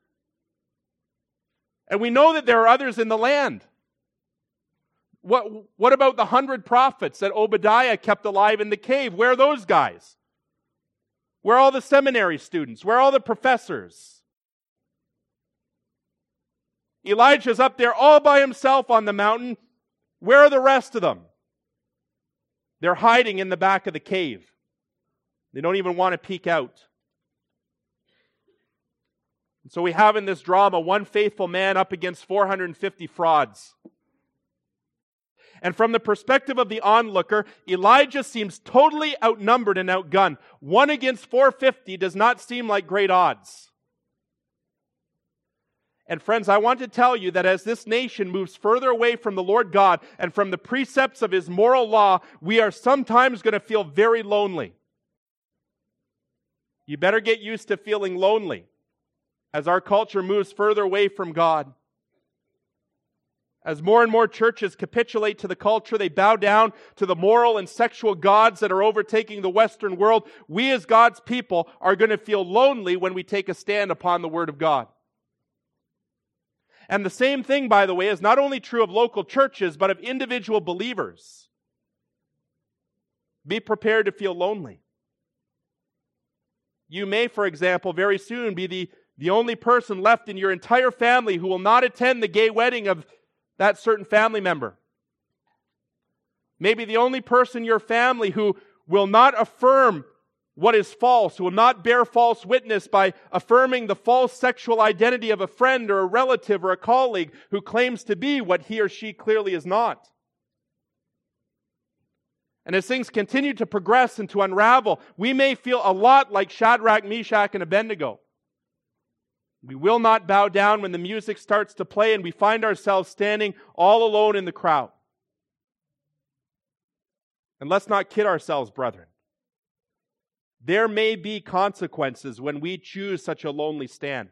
And we know that there are others in the land. What, what about the hundred prophets that Obadiah kept alive in the cave? Where are those guys? Where are all the seminary students? Where are all the professors? Elijah's up there all by himself on the mountain. Where are the rest of them? They're hiding in the back of the cave. They don't even want to peek out. And so we have in this drama one faithful man up against four hundred fifty frauds. And from the perspective of the onlooker, Elijah seems totally outnumbered and outgunned. One against four hundred fifty does not seem like great odds. And friends, I want to tell you that as this nation moves further away from the Lord God and from the precepts of His moral law, we are sometimes going to feel very lonely. You better get used to feeling lonely as our culture moves further away from God. As more and more churches capitulate to the culture, they bow down to the moral and sexual gods that are overtaking the Western world. We as God's people are going to feel lonely when we take a stand upon the Word of God. And the same thing, by the way, is not only true of local churches, but of individual believers. Be prepared to feel lonely. You may, for example, very soon be the, the only person left in your entire family who will not attend the gay wedding of that certain family member. Maybe the only person in your family who will not affirm what is false, who will not bear false witness by affirming the false sexual identity of a friend or a relative or a colleague who claims to be what he or she clearly is not. And as things continue to progress and to unravel, we may feel a lot like Shadrach, Meshach, and Abednego. We will not bow down when the music starts to play and we find ourselves standing all alone in the crowd. And let's not kid ourselves, brethren. there may be consequences when we choose such a lonely stand.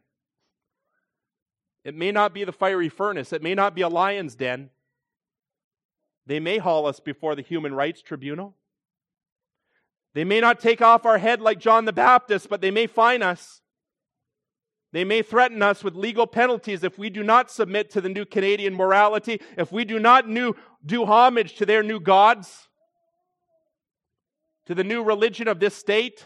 It may not be the fiery furnace. It may not be a lion's den. They may haul us before the human rights tribunal. They may not take off our head like John the Baptist, but they may fine us. They may threaten us with legal penalties if we do not submit to the new Canadian morality, if we do not new, do homage to their new gods, to the new religion of this state.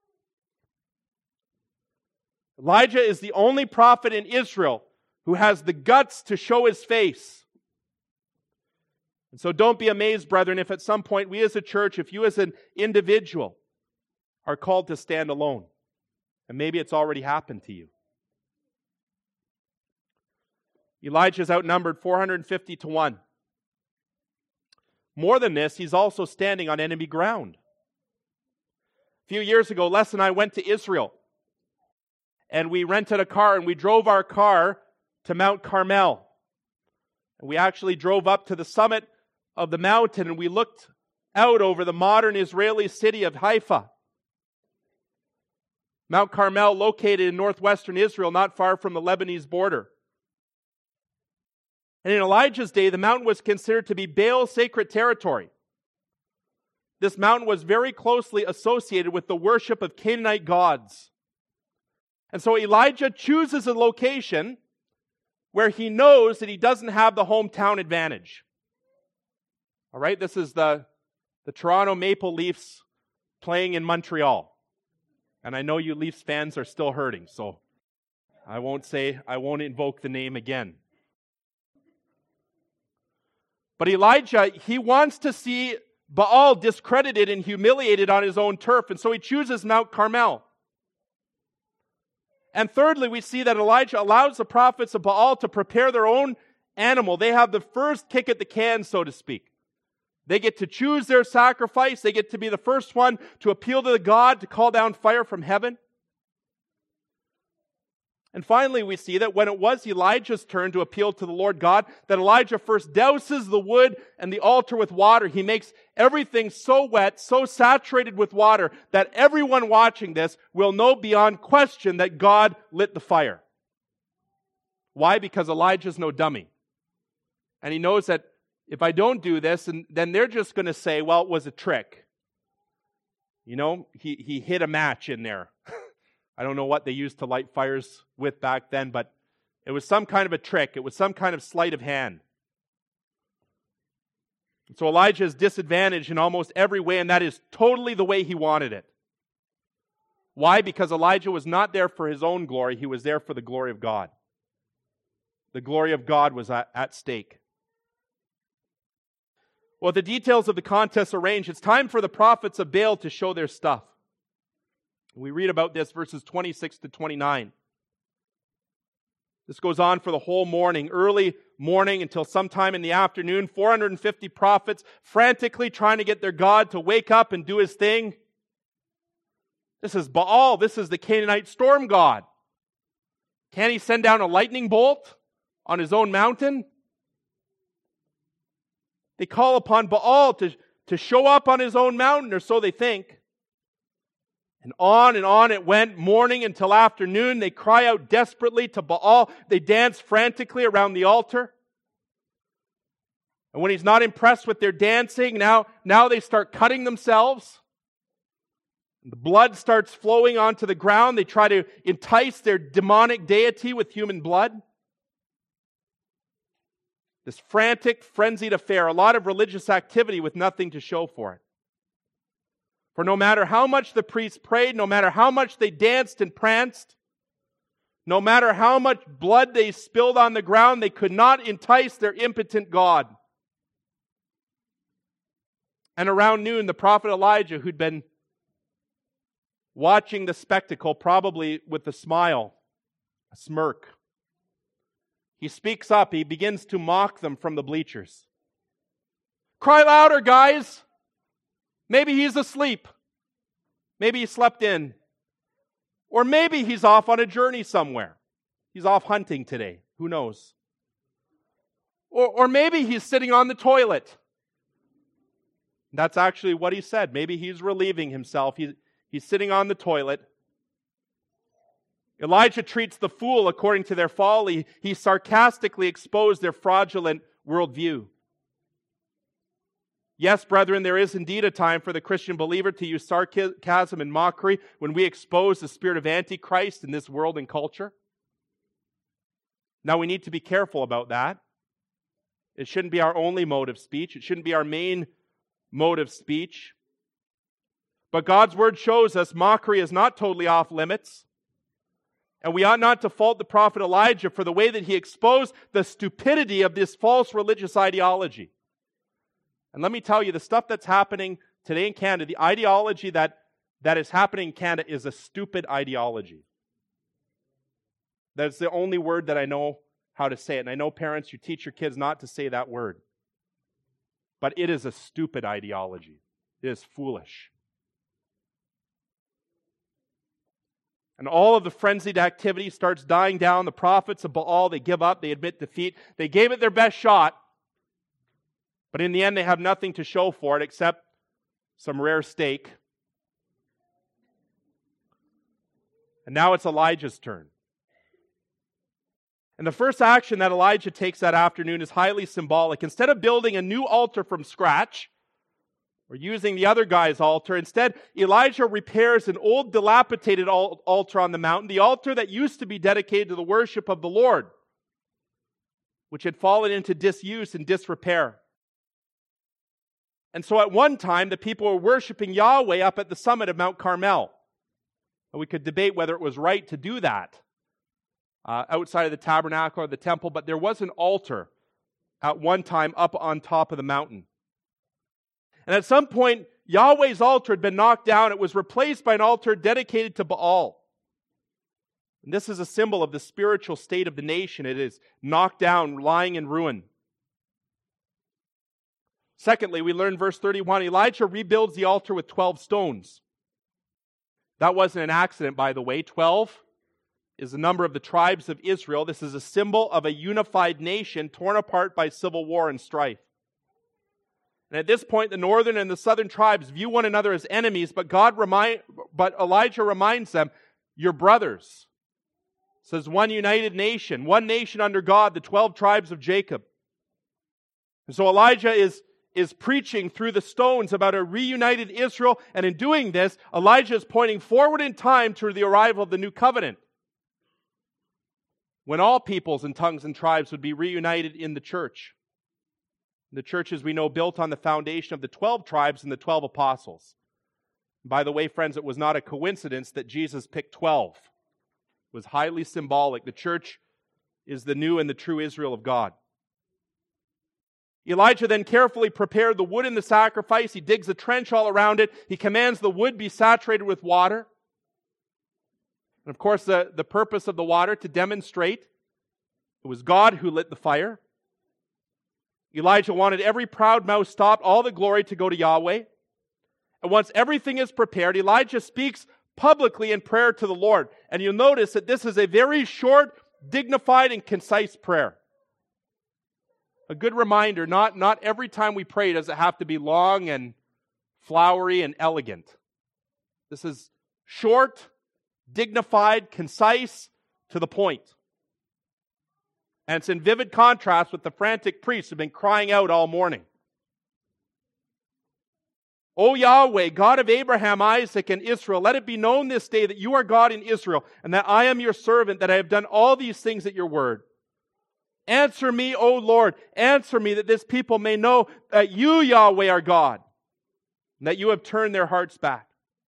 Elijah is the only prophet in Israel who has the guts to show his face. And so don't be amazed, brethren, if at some point we as a church, if you as an individual are called to stand alone. And maybe it's already happened to you. Elijah is outnumbered four hundred fifty to one. More than this, he's also standing on enemy ground. A few years ago, Les and I went to Israel. And we rented a car and we drove our car to Mount Carmel. And we actually drove up to the summit of the mountain and we looked out over the modern Israeli city of Haifa. Mount Carmel, located in northwestern Israel, not far from the Lebanese border. And in Elijah's day, the mountain was considered to be Baal's sacred territory. This mountain was very closely associated with the worship of Canaanite gods. And so Elijah chooses a location where he knows that he doesn't have the hometown advantage. All right, this is the, the Toronto Maple Leafs playing in Montreal. And I know you Leafs fans are still hurting, so I won't say, I won't invoke the name again. But Elijah, he wants to see Baal discredited and humiliated on his own turf, and so he chooses Mount Carmel. And thirdly, we see that Elijah allows the prophets of Baal to prepare their own animal. They have the first kick at the can, so to speak. They get to choose their sacrifice. They get to be the first one to appeal to the God to call down fire from heaven. And finally, we see that when it was Elijah's turn to appeal to the Lord God, that Elijah first douses the wood and the altar with water. He makes everything so wet, so saturated with water, that everyone watching this will know beyond question that God lit the fire. Why? Because Elijah's no dummy. And he knows that if I don't do this, and then they're just going to say, well, it was a trick. You know, he, he hid a match in there. I don't know what they used to light fires with back then, but it was some kind of a trick. It was some kind of sleight of hand. And so Elijah is disadvantaged in almost every way, and that is totally the way he wanted it. Why? Because Elijah was not there for his own glory. He was there for the glory of God. The glory of God was at, at stake. Well, the details of the contest arranged, it's time for the prophets of Baal to show their stuff. We read about this verses twenty-six to twenty-nine. This goes on for the whole morning, early morning until sometime in the afternoon. four hundred fifty prophets frantically trying to get their God to wake up and do his thing. This is Baal. This is the Canaanite storm god. Can he send down a lightning bolt on his own mountain? They call upon Baal to, to show up on his own mountain, or so they think. And on and on it went, morning until afternoon. They cry out desperately to Baal. They dance frantically around the altar. And when he's not impressed with their dancing, now, now they start cutting themselves. The blood starts flowing onto the ground. They try to entice their demonic deity with human blood. This frantic, frenzied affair, a lot of religious activity with nothing to show for it. For no matter how much the priests prayed, no matter how much they danced and pranced, no matter how much blood they spilled on the ground, they could not entice their impotent God. And around noon, the prophet Elijah, who'd been watching the spectacle, probably with a smile, a smirk, he speaks up. He begins to mock them from the bleachers. Cry louder, guys! Maybe he's asleep. Maybe he slept in. Or maybe he's off on a journey somewhere. He's off hunting today. Who knows? Or, or maybe he's sitting on the toilet. That's actually what he said. Maybe he's relieving himself. He, He's sitting on the toilet. Elijah treats the fool according to their folly. He sarcastically exposed their fraudulent worldview. Yes, brethren, there is indeed a time for the Christian believer to use sarcasm and mockery when we expose the spirit of Antichrist in this world and culture. Now, we need to be careful about that. It shouldn't be our only mode of speech. It shouldn't be our main mode of speech. But God's word shows us mockery is not totally off limits. And we ought not to fault the prophet Elijah for the way that he exposed the stupidity of this false religious ideology. And let me tell you, the stuff that's happening today in Canada, the ideology that, that is happening in Canada is a stupid ideology. That's the only word that I know how to say it. And I know parents, you teach your kids not to say that word. But it is a stupid ideology. It is foolish. And all of the frenzied activity starts dying down. The prophets of Baal, they give up, they admit defeat. They gave it their best shot. But in the end, they have nothing to show for it except some rare steak. And now it's Elijah's turn. And the first action that Elijah takes that afternoon is highly symbolic. Instead of building a new altar from scratch, or using the other guy's altar, instead, Elijah repairs an old dilapidated altar on the mountain, the altar that used to be dedicated to the worship of the Lord, which had fallen into disuse and disrepair. And so at one time, the people were worshiping Yahweh up at the summit of Mount Carmel. And we could debate whether it was right to do that uh, outside of the tabernacle or the temple, but there was an altar at one time up on top of the mountain. And at some point, Yahweh's altar had been knocked down. It was replaced by an altar dedicated to Baal. And this is a symbol of the spiritual state of the nation. It is knocked down, lying in ruin. Secondly, we learn verse thirty-one, Elijah rebuilds the altar with twelve stones. That wasn't an accident, by the way. twelve is the number of the tribes of Israel. This is a symbol of a unified nation torn apart by civil war and strife. And at this point, the northern and the southern tribes view one another as enemies, but God remind, but Elijah reminds them, "You're brothers." It says one united nation, one nation under God, the twelve tribes of Jacob. And so Elijah is is preaching through the stones about a reunited Israel, and in doing this, Elijah is pointing forward in time to the arrival of the new covenant, when all peoples and tongues and tribes would be reunited in the church. The church, as we know, built on the foundation of the twelve tribes and the twelve apostles. By the way, friends, it was not a coincidence that Jesus picked twelve. It was highly symbolic. The church is the new and the true Israel of God. Elijah then carefully prepared the wood in the sacrifice. He digs a trench all around it. He commands the wood be saturated with water. And of course, the, the purpose of the water to demonstrate it was God who lit the fire. Elijah wanted every proud mouth stopped, all the glory to go to Yahweh. And once everything is prepared, Elijah speaks publicly in prayer to the Lord. And you'll notice that this is a very short, dignified, and concise prayer. A good reminder, not, not every time we pray does it have to be long and flowery and elegant. This is short, dignified, concise, to the point. And it's in vivid contrast with the frantic priests who have been crying out all morning. O Yahweh, God of Abraham, Isaac, and Israel, let it be known this day that you are God in Israel, and that I am your servant, that I have done all these things at your word. Answer me, O Lord, answer me, that this people may know that you, Yahweh, are God, and that you have turned their hearts back.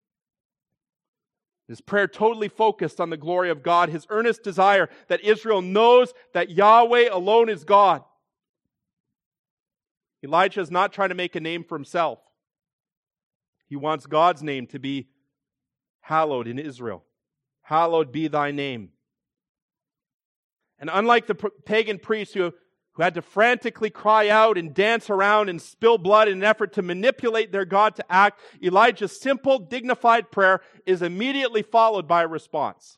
His prayer totally focused on the glory of God, his earnest desire that Israel knows that Yahweh alone is God. Elijah is not trying to make a name for himself. He wants God's name to be hallowed in Israel. Hallowed be thy name. And unlike the pagan priests who, who had to frantically cry out and dance around and spill blood in an effort to manipulate their God to act, Elijah's simple, dignified prayer is immediately followed by a response.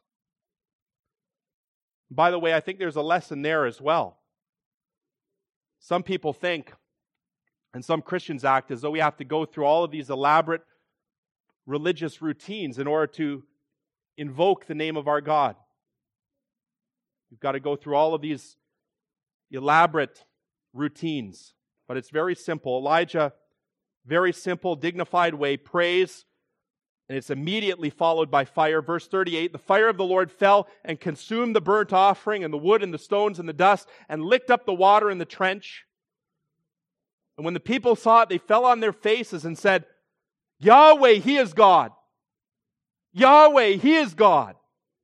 By the way, I think there's a lesson there as well. Some people think, and some Christians act as though we have to go through all of these elaborate religious routines in order to invoke the name of our God. You've got to go through all of these elaborate routines, but it's very simple. Elijah, very simple, dignified way, prays, and it's immediately followed by fire. Verse thirty-eight, the fire of the Lord fell and consumed the burnt offering and the wood and the stones and the dust and licked up the water in the trench. And when the people saw it, they fell on their faces and said, Yahweh, He is God. Yahweh, He is God.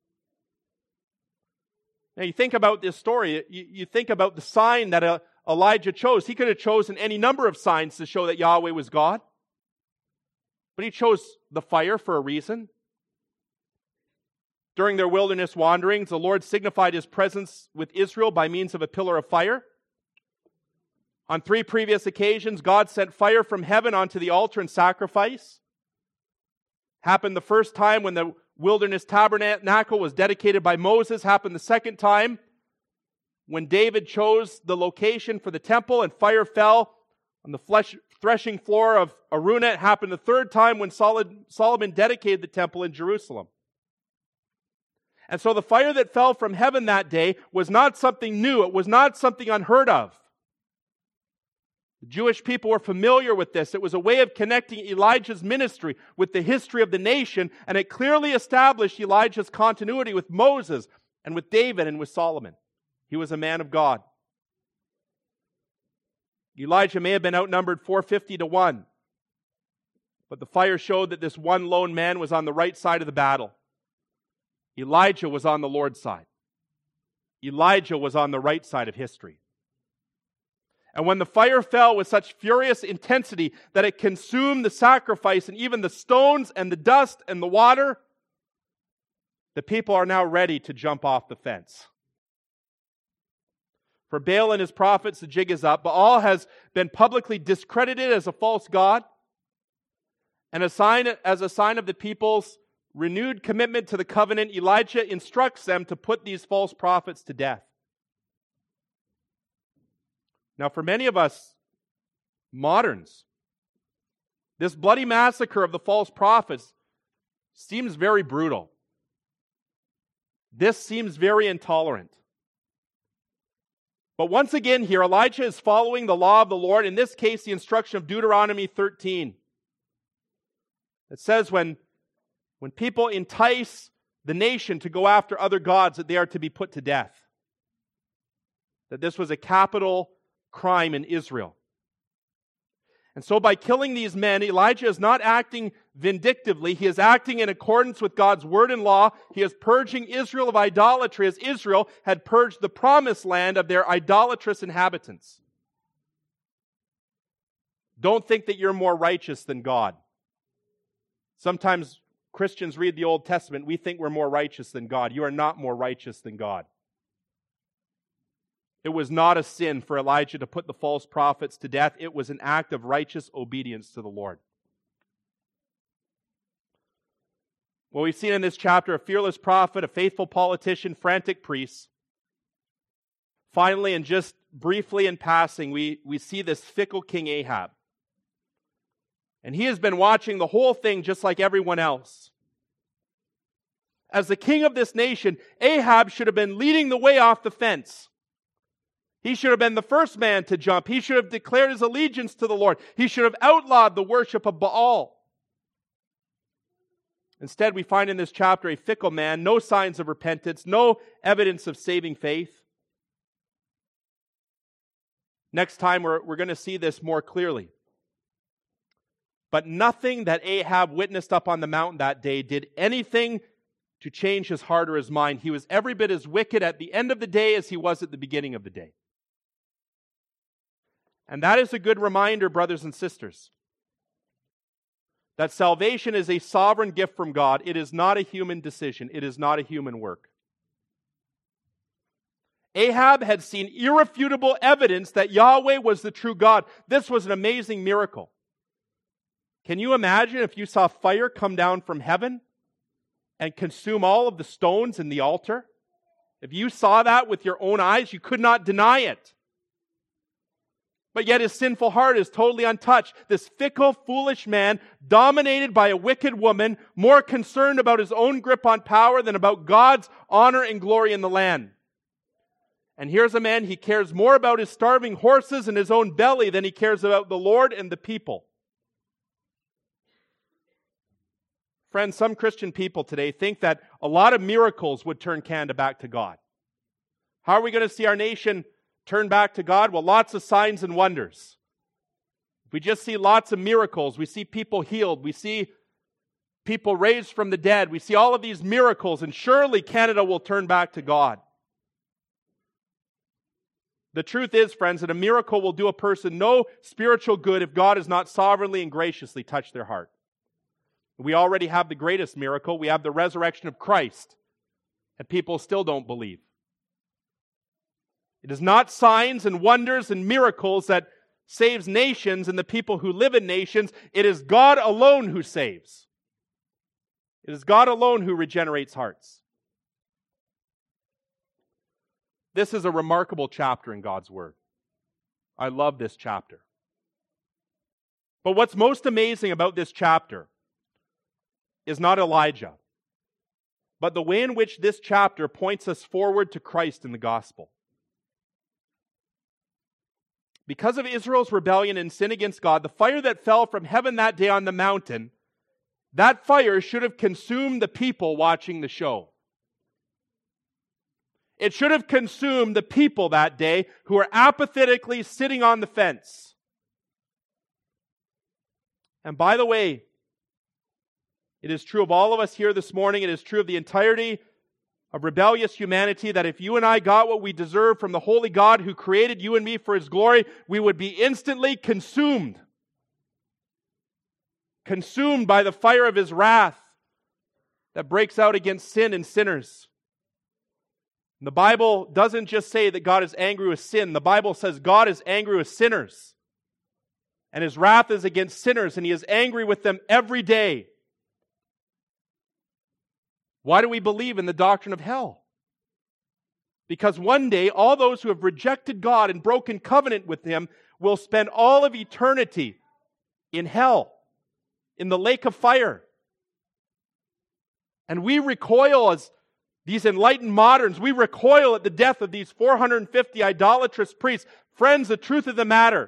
Now you think about this story, you, you think about the sign that uh, Elijah chose. He could have chosen any number of signs to show that Yahweh was God. But he chose the fire for a reason. During their wilderness wanderings, the Lord signified His presence with Israel by means of a pillar of fire. On three previous occasions, God sent fire from heaven onto the altar and sacrifice. Happened the first time when the wilderness tabernacle was dedicated by Moses. Happened the second time when David chose the location for the temple and fire fell on the flesh, threshing floor of Araunah. It happened the third time when Solomon dedicated the temple in Jerusalem. And so the fire that fell from heaven that day was not something new. It was not something unheard of. The Jewish people were familiar with this. It was a way of connecting Elijah's ministry with the history of the nation, and it clearly established Elijah's continuity with Moses and with David and with Solomon. He was a man of God. Elijah may have been outnumbered four hundred fifty to one, but the fire showed that this one lone man was on the right side of the battle. Elijah was on the Lord's side. Elijah was on the right side of history. And when the fire fell with such furious intensity that it consumed the sacrifice and even the stones and the dust and the water, the people are now ready to jump off the fence. For Baal and his prophets, the jig is up. Baal has been publicly discredited as a false god. And a sign, as a sign of the people's renewed commitment to the covenant, Elijah instructs them to put these false prophets to death. Now, for many of us moderns, this bloody massacre of the false prophets seems very brutal. This seems very intolerant. But once again here, Elijah is following the law of the Lord, in this case, the instruction of Deuteronomy thirteen. It says when, when people entice the nation to go after other gods, that they are to be put to death. That this was a capital crime in Israel. And so by killing these men, Elijah is not acting vindictively. He is acting in accordance with God's word and law. He is purging Israel of idolatry as Israel had purged the promised land of their idolatrous inhabitants. Don't think that you're more righteous than God. Sometimes Christians read the Old Testament. We think we're more righteous than God. You are not more righteous than God. It was not a sin for Elijah to put the false prophets to death. It was an act of righteous obedience to the Lord. Well, we've seen in this chapter a fearless prophet, a faithful politician, frantic priests. Finally, and just briefly in passing, we, we see this fickle King Ahab. And he has been watching the whole thing just like everyone else. As the king of this nation, Ahab should have been leading the way off the fence. He should have been the first man to jump. He should have declared his allegiance to the Lord. He should have outlawed the worship of Baal. Instead, we find in this chapter a fickle man, no signs of repentance, no evidence of saving faith. Next time, we're, we're going to see this more clearly. But nothing that Ahab witnessed up on the mountain that day did anything to change his heart or his mind. He was every bit as wicked at the end of the day as he was at the beginning of the day. And that is a good reminder, brothers and sisters, that salvation is a sovereign gift from God. It is not a human decision. It is not a human work. Ahab had seen irrefutable evidence that Yahweh was the true God. This was an amazing miracle. Can you imagine if you saw fire come down from heaven and consume all of the stones in the altar? If you saw that with your own eyes, you could not deny it. But yet his sinful heart is totally untouched. This fickle, foolish man, dominated by a wicked woman, more concerned about his own grip on power than about God's honor and glory in the land. And here's a man, he cares more about his starving horses and his own belly than he cares about the Lord and the people. Friends, some Christian people today think that a lot of miracles would turn Canada back to God. How are we going to see our nation turn back to God? Well, lots of signs and wonders. We just see lots of miracles. We see people healed. We see people raised from the dead. We see all of these miracles, and surely Canada will turn back to God. The truth is, friends, that a miracle will do a person no spiritual good if God has not sovereignly and graciously touched their heart. We already have the greatest miracle. We have the resurrection of Christ, and people still don't believe. It is not signs and wonders and miracles that saves nations and the people who live in nations. It is God alone who saves. It is God alone who regenerates hearts. This is a remarkable chapter in God's Word. I love this chapter. But what's most amazing about this chapter is not Elijah, but the way in which this chapter points us forward to Christ in the gospel. Because of Israel's rebellion and sin against God, the fire that fell from heaven that day on the mountain, that fire should have consumed the people watching the show. It should have consumed the people that day who were apathetically sitting on the fence. And by the way, it is true of all of us here this morning. It is true of the entirety of rebellious humanity that if you and I got what we deserve from the holy God who created you and me for His glory, we would be instantly consumed. Consumed by the fire of His wrath that breaks out against sin and sinners. And the Bible doesn't just say that God is angry with sin. The Bible says God is angry with sinners. And His wrath is against sinners, and He is angry with them every day. Why do we believe in the doctrine of hell? Because one day, all those who have rejected God and broken covenant with Him will spend all of eternity in hell, in the lake of fire. And we recoil as these enlightened moderns, we recoil at the death of these four hundred fifty idolatrous priests. Friends, the truth of the matter,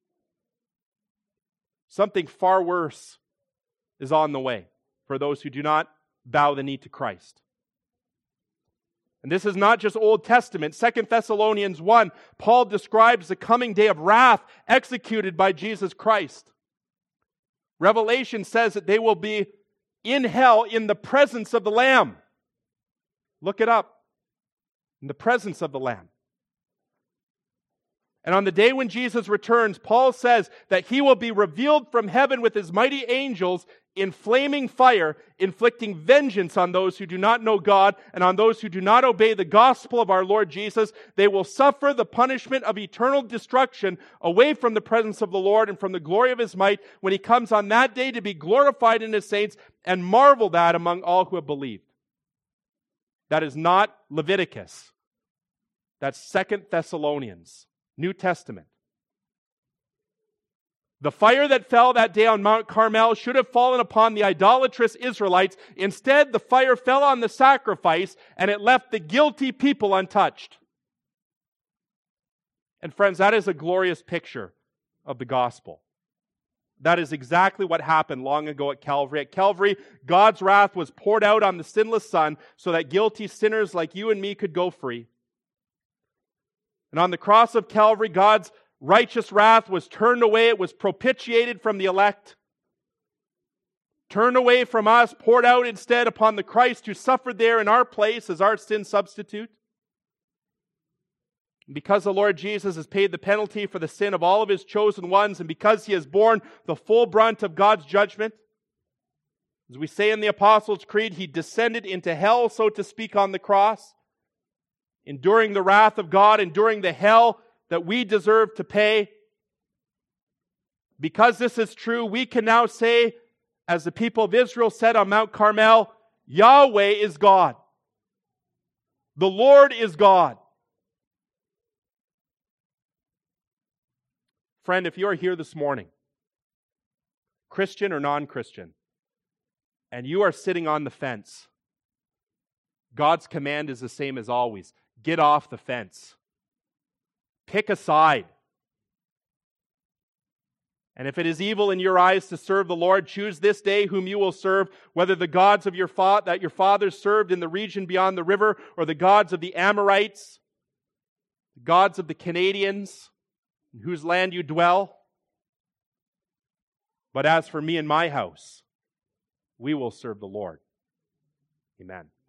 something far worse is on the way for those who do not bow the knee to Christ. And this is not just Old Testament. Second Thessalonians one, Paul describes the coming day of wrath executed by Jesus Christ. Revelation says that they will be in hell in the presence of the Lamb. Look it up. In the presence of the Lamb. And on the day when Jesus returns, Paul says that He will be revealed from heaven with His mighty angels in flaming fire, inflicting vengeance on those who do not know God and on those who do not obey the gospel of our Lord Jesus. They will suffer the punishment of eternal destruction away from the presence of the Lord and from the glory of His might when He comes on that day to be glorified in His saints and marveled at among all who have believed. That is not Leviticus. That's Second Thessalonians, New Testament. The fire that fell that day on Mount Carmel should have fallen upon the idolatrous Israelites. Instead, the fire fell on the sacrifice and it left the guilty people untouched. And friends, that is a glorious picture of the gospel. That is exactly what happened long ago at Calvary. At Calvary, God's wrath was poured out on the sinless Son so that guilty sinners like you and me could go free. And on the cross of Calvary, God's righteous wrath was turned away. It was propitiated from the elect. Turned away from us, poured out instead upon the Christ who suffered there in our place as our sin substitute. Because the Lord Jesus has paid the penalty for the sin of all of His chosen ones, and because He has borne the full brunt of God's judgment, as we say in the Apostles' Creed, He descended into hell, so to speak, on the cross, enduring the wrath of God, enduring the hell that we deserve to pay. Because this is true, we can now say, as the people of Israel said on Mount Carmel, Yahweh is God. The Lord is God. Friend, if you are here this morning, Christian or non-Christian, and you are sitting on the fence, God's command is the same as always. Get off the fence. Pick a side. And if it is evil in your eyes to serve the Lord, choose this day whom you will serve, whether the gods of your fa- that your fathers served in the region beyond the river, or the gods of the Amorites, the gods of the Canadians, in whose land you dwell. But as for me and my house, we will serve the Lord. Amen.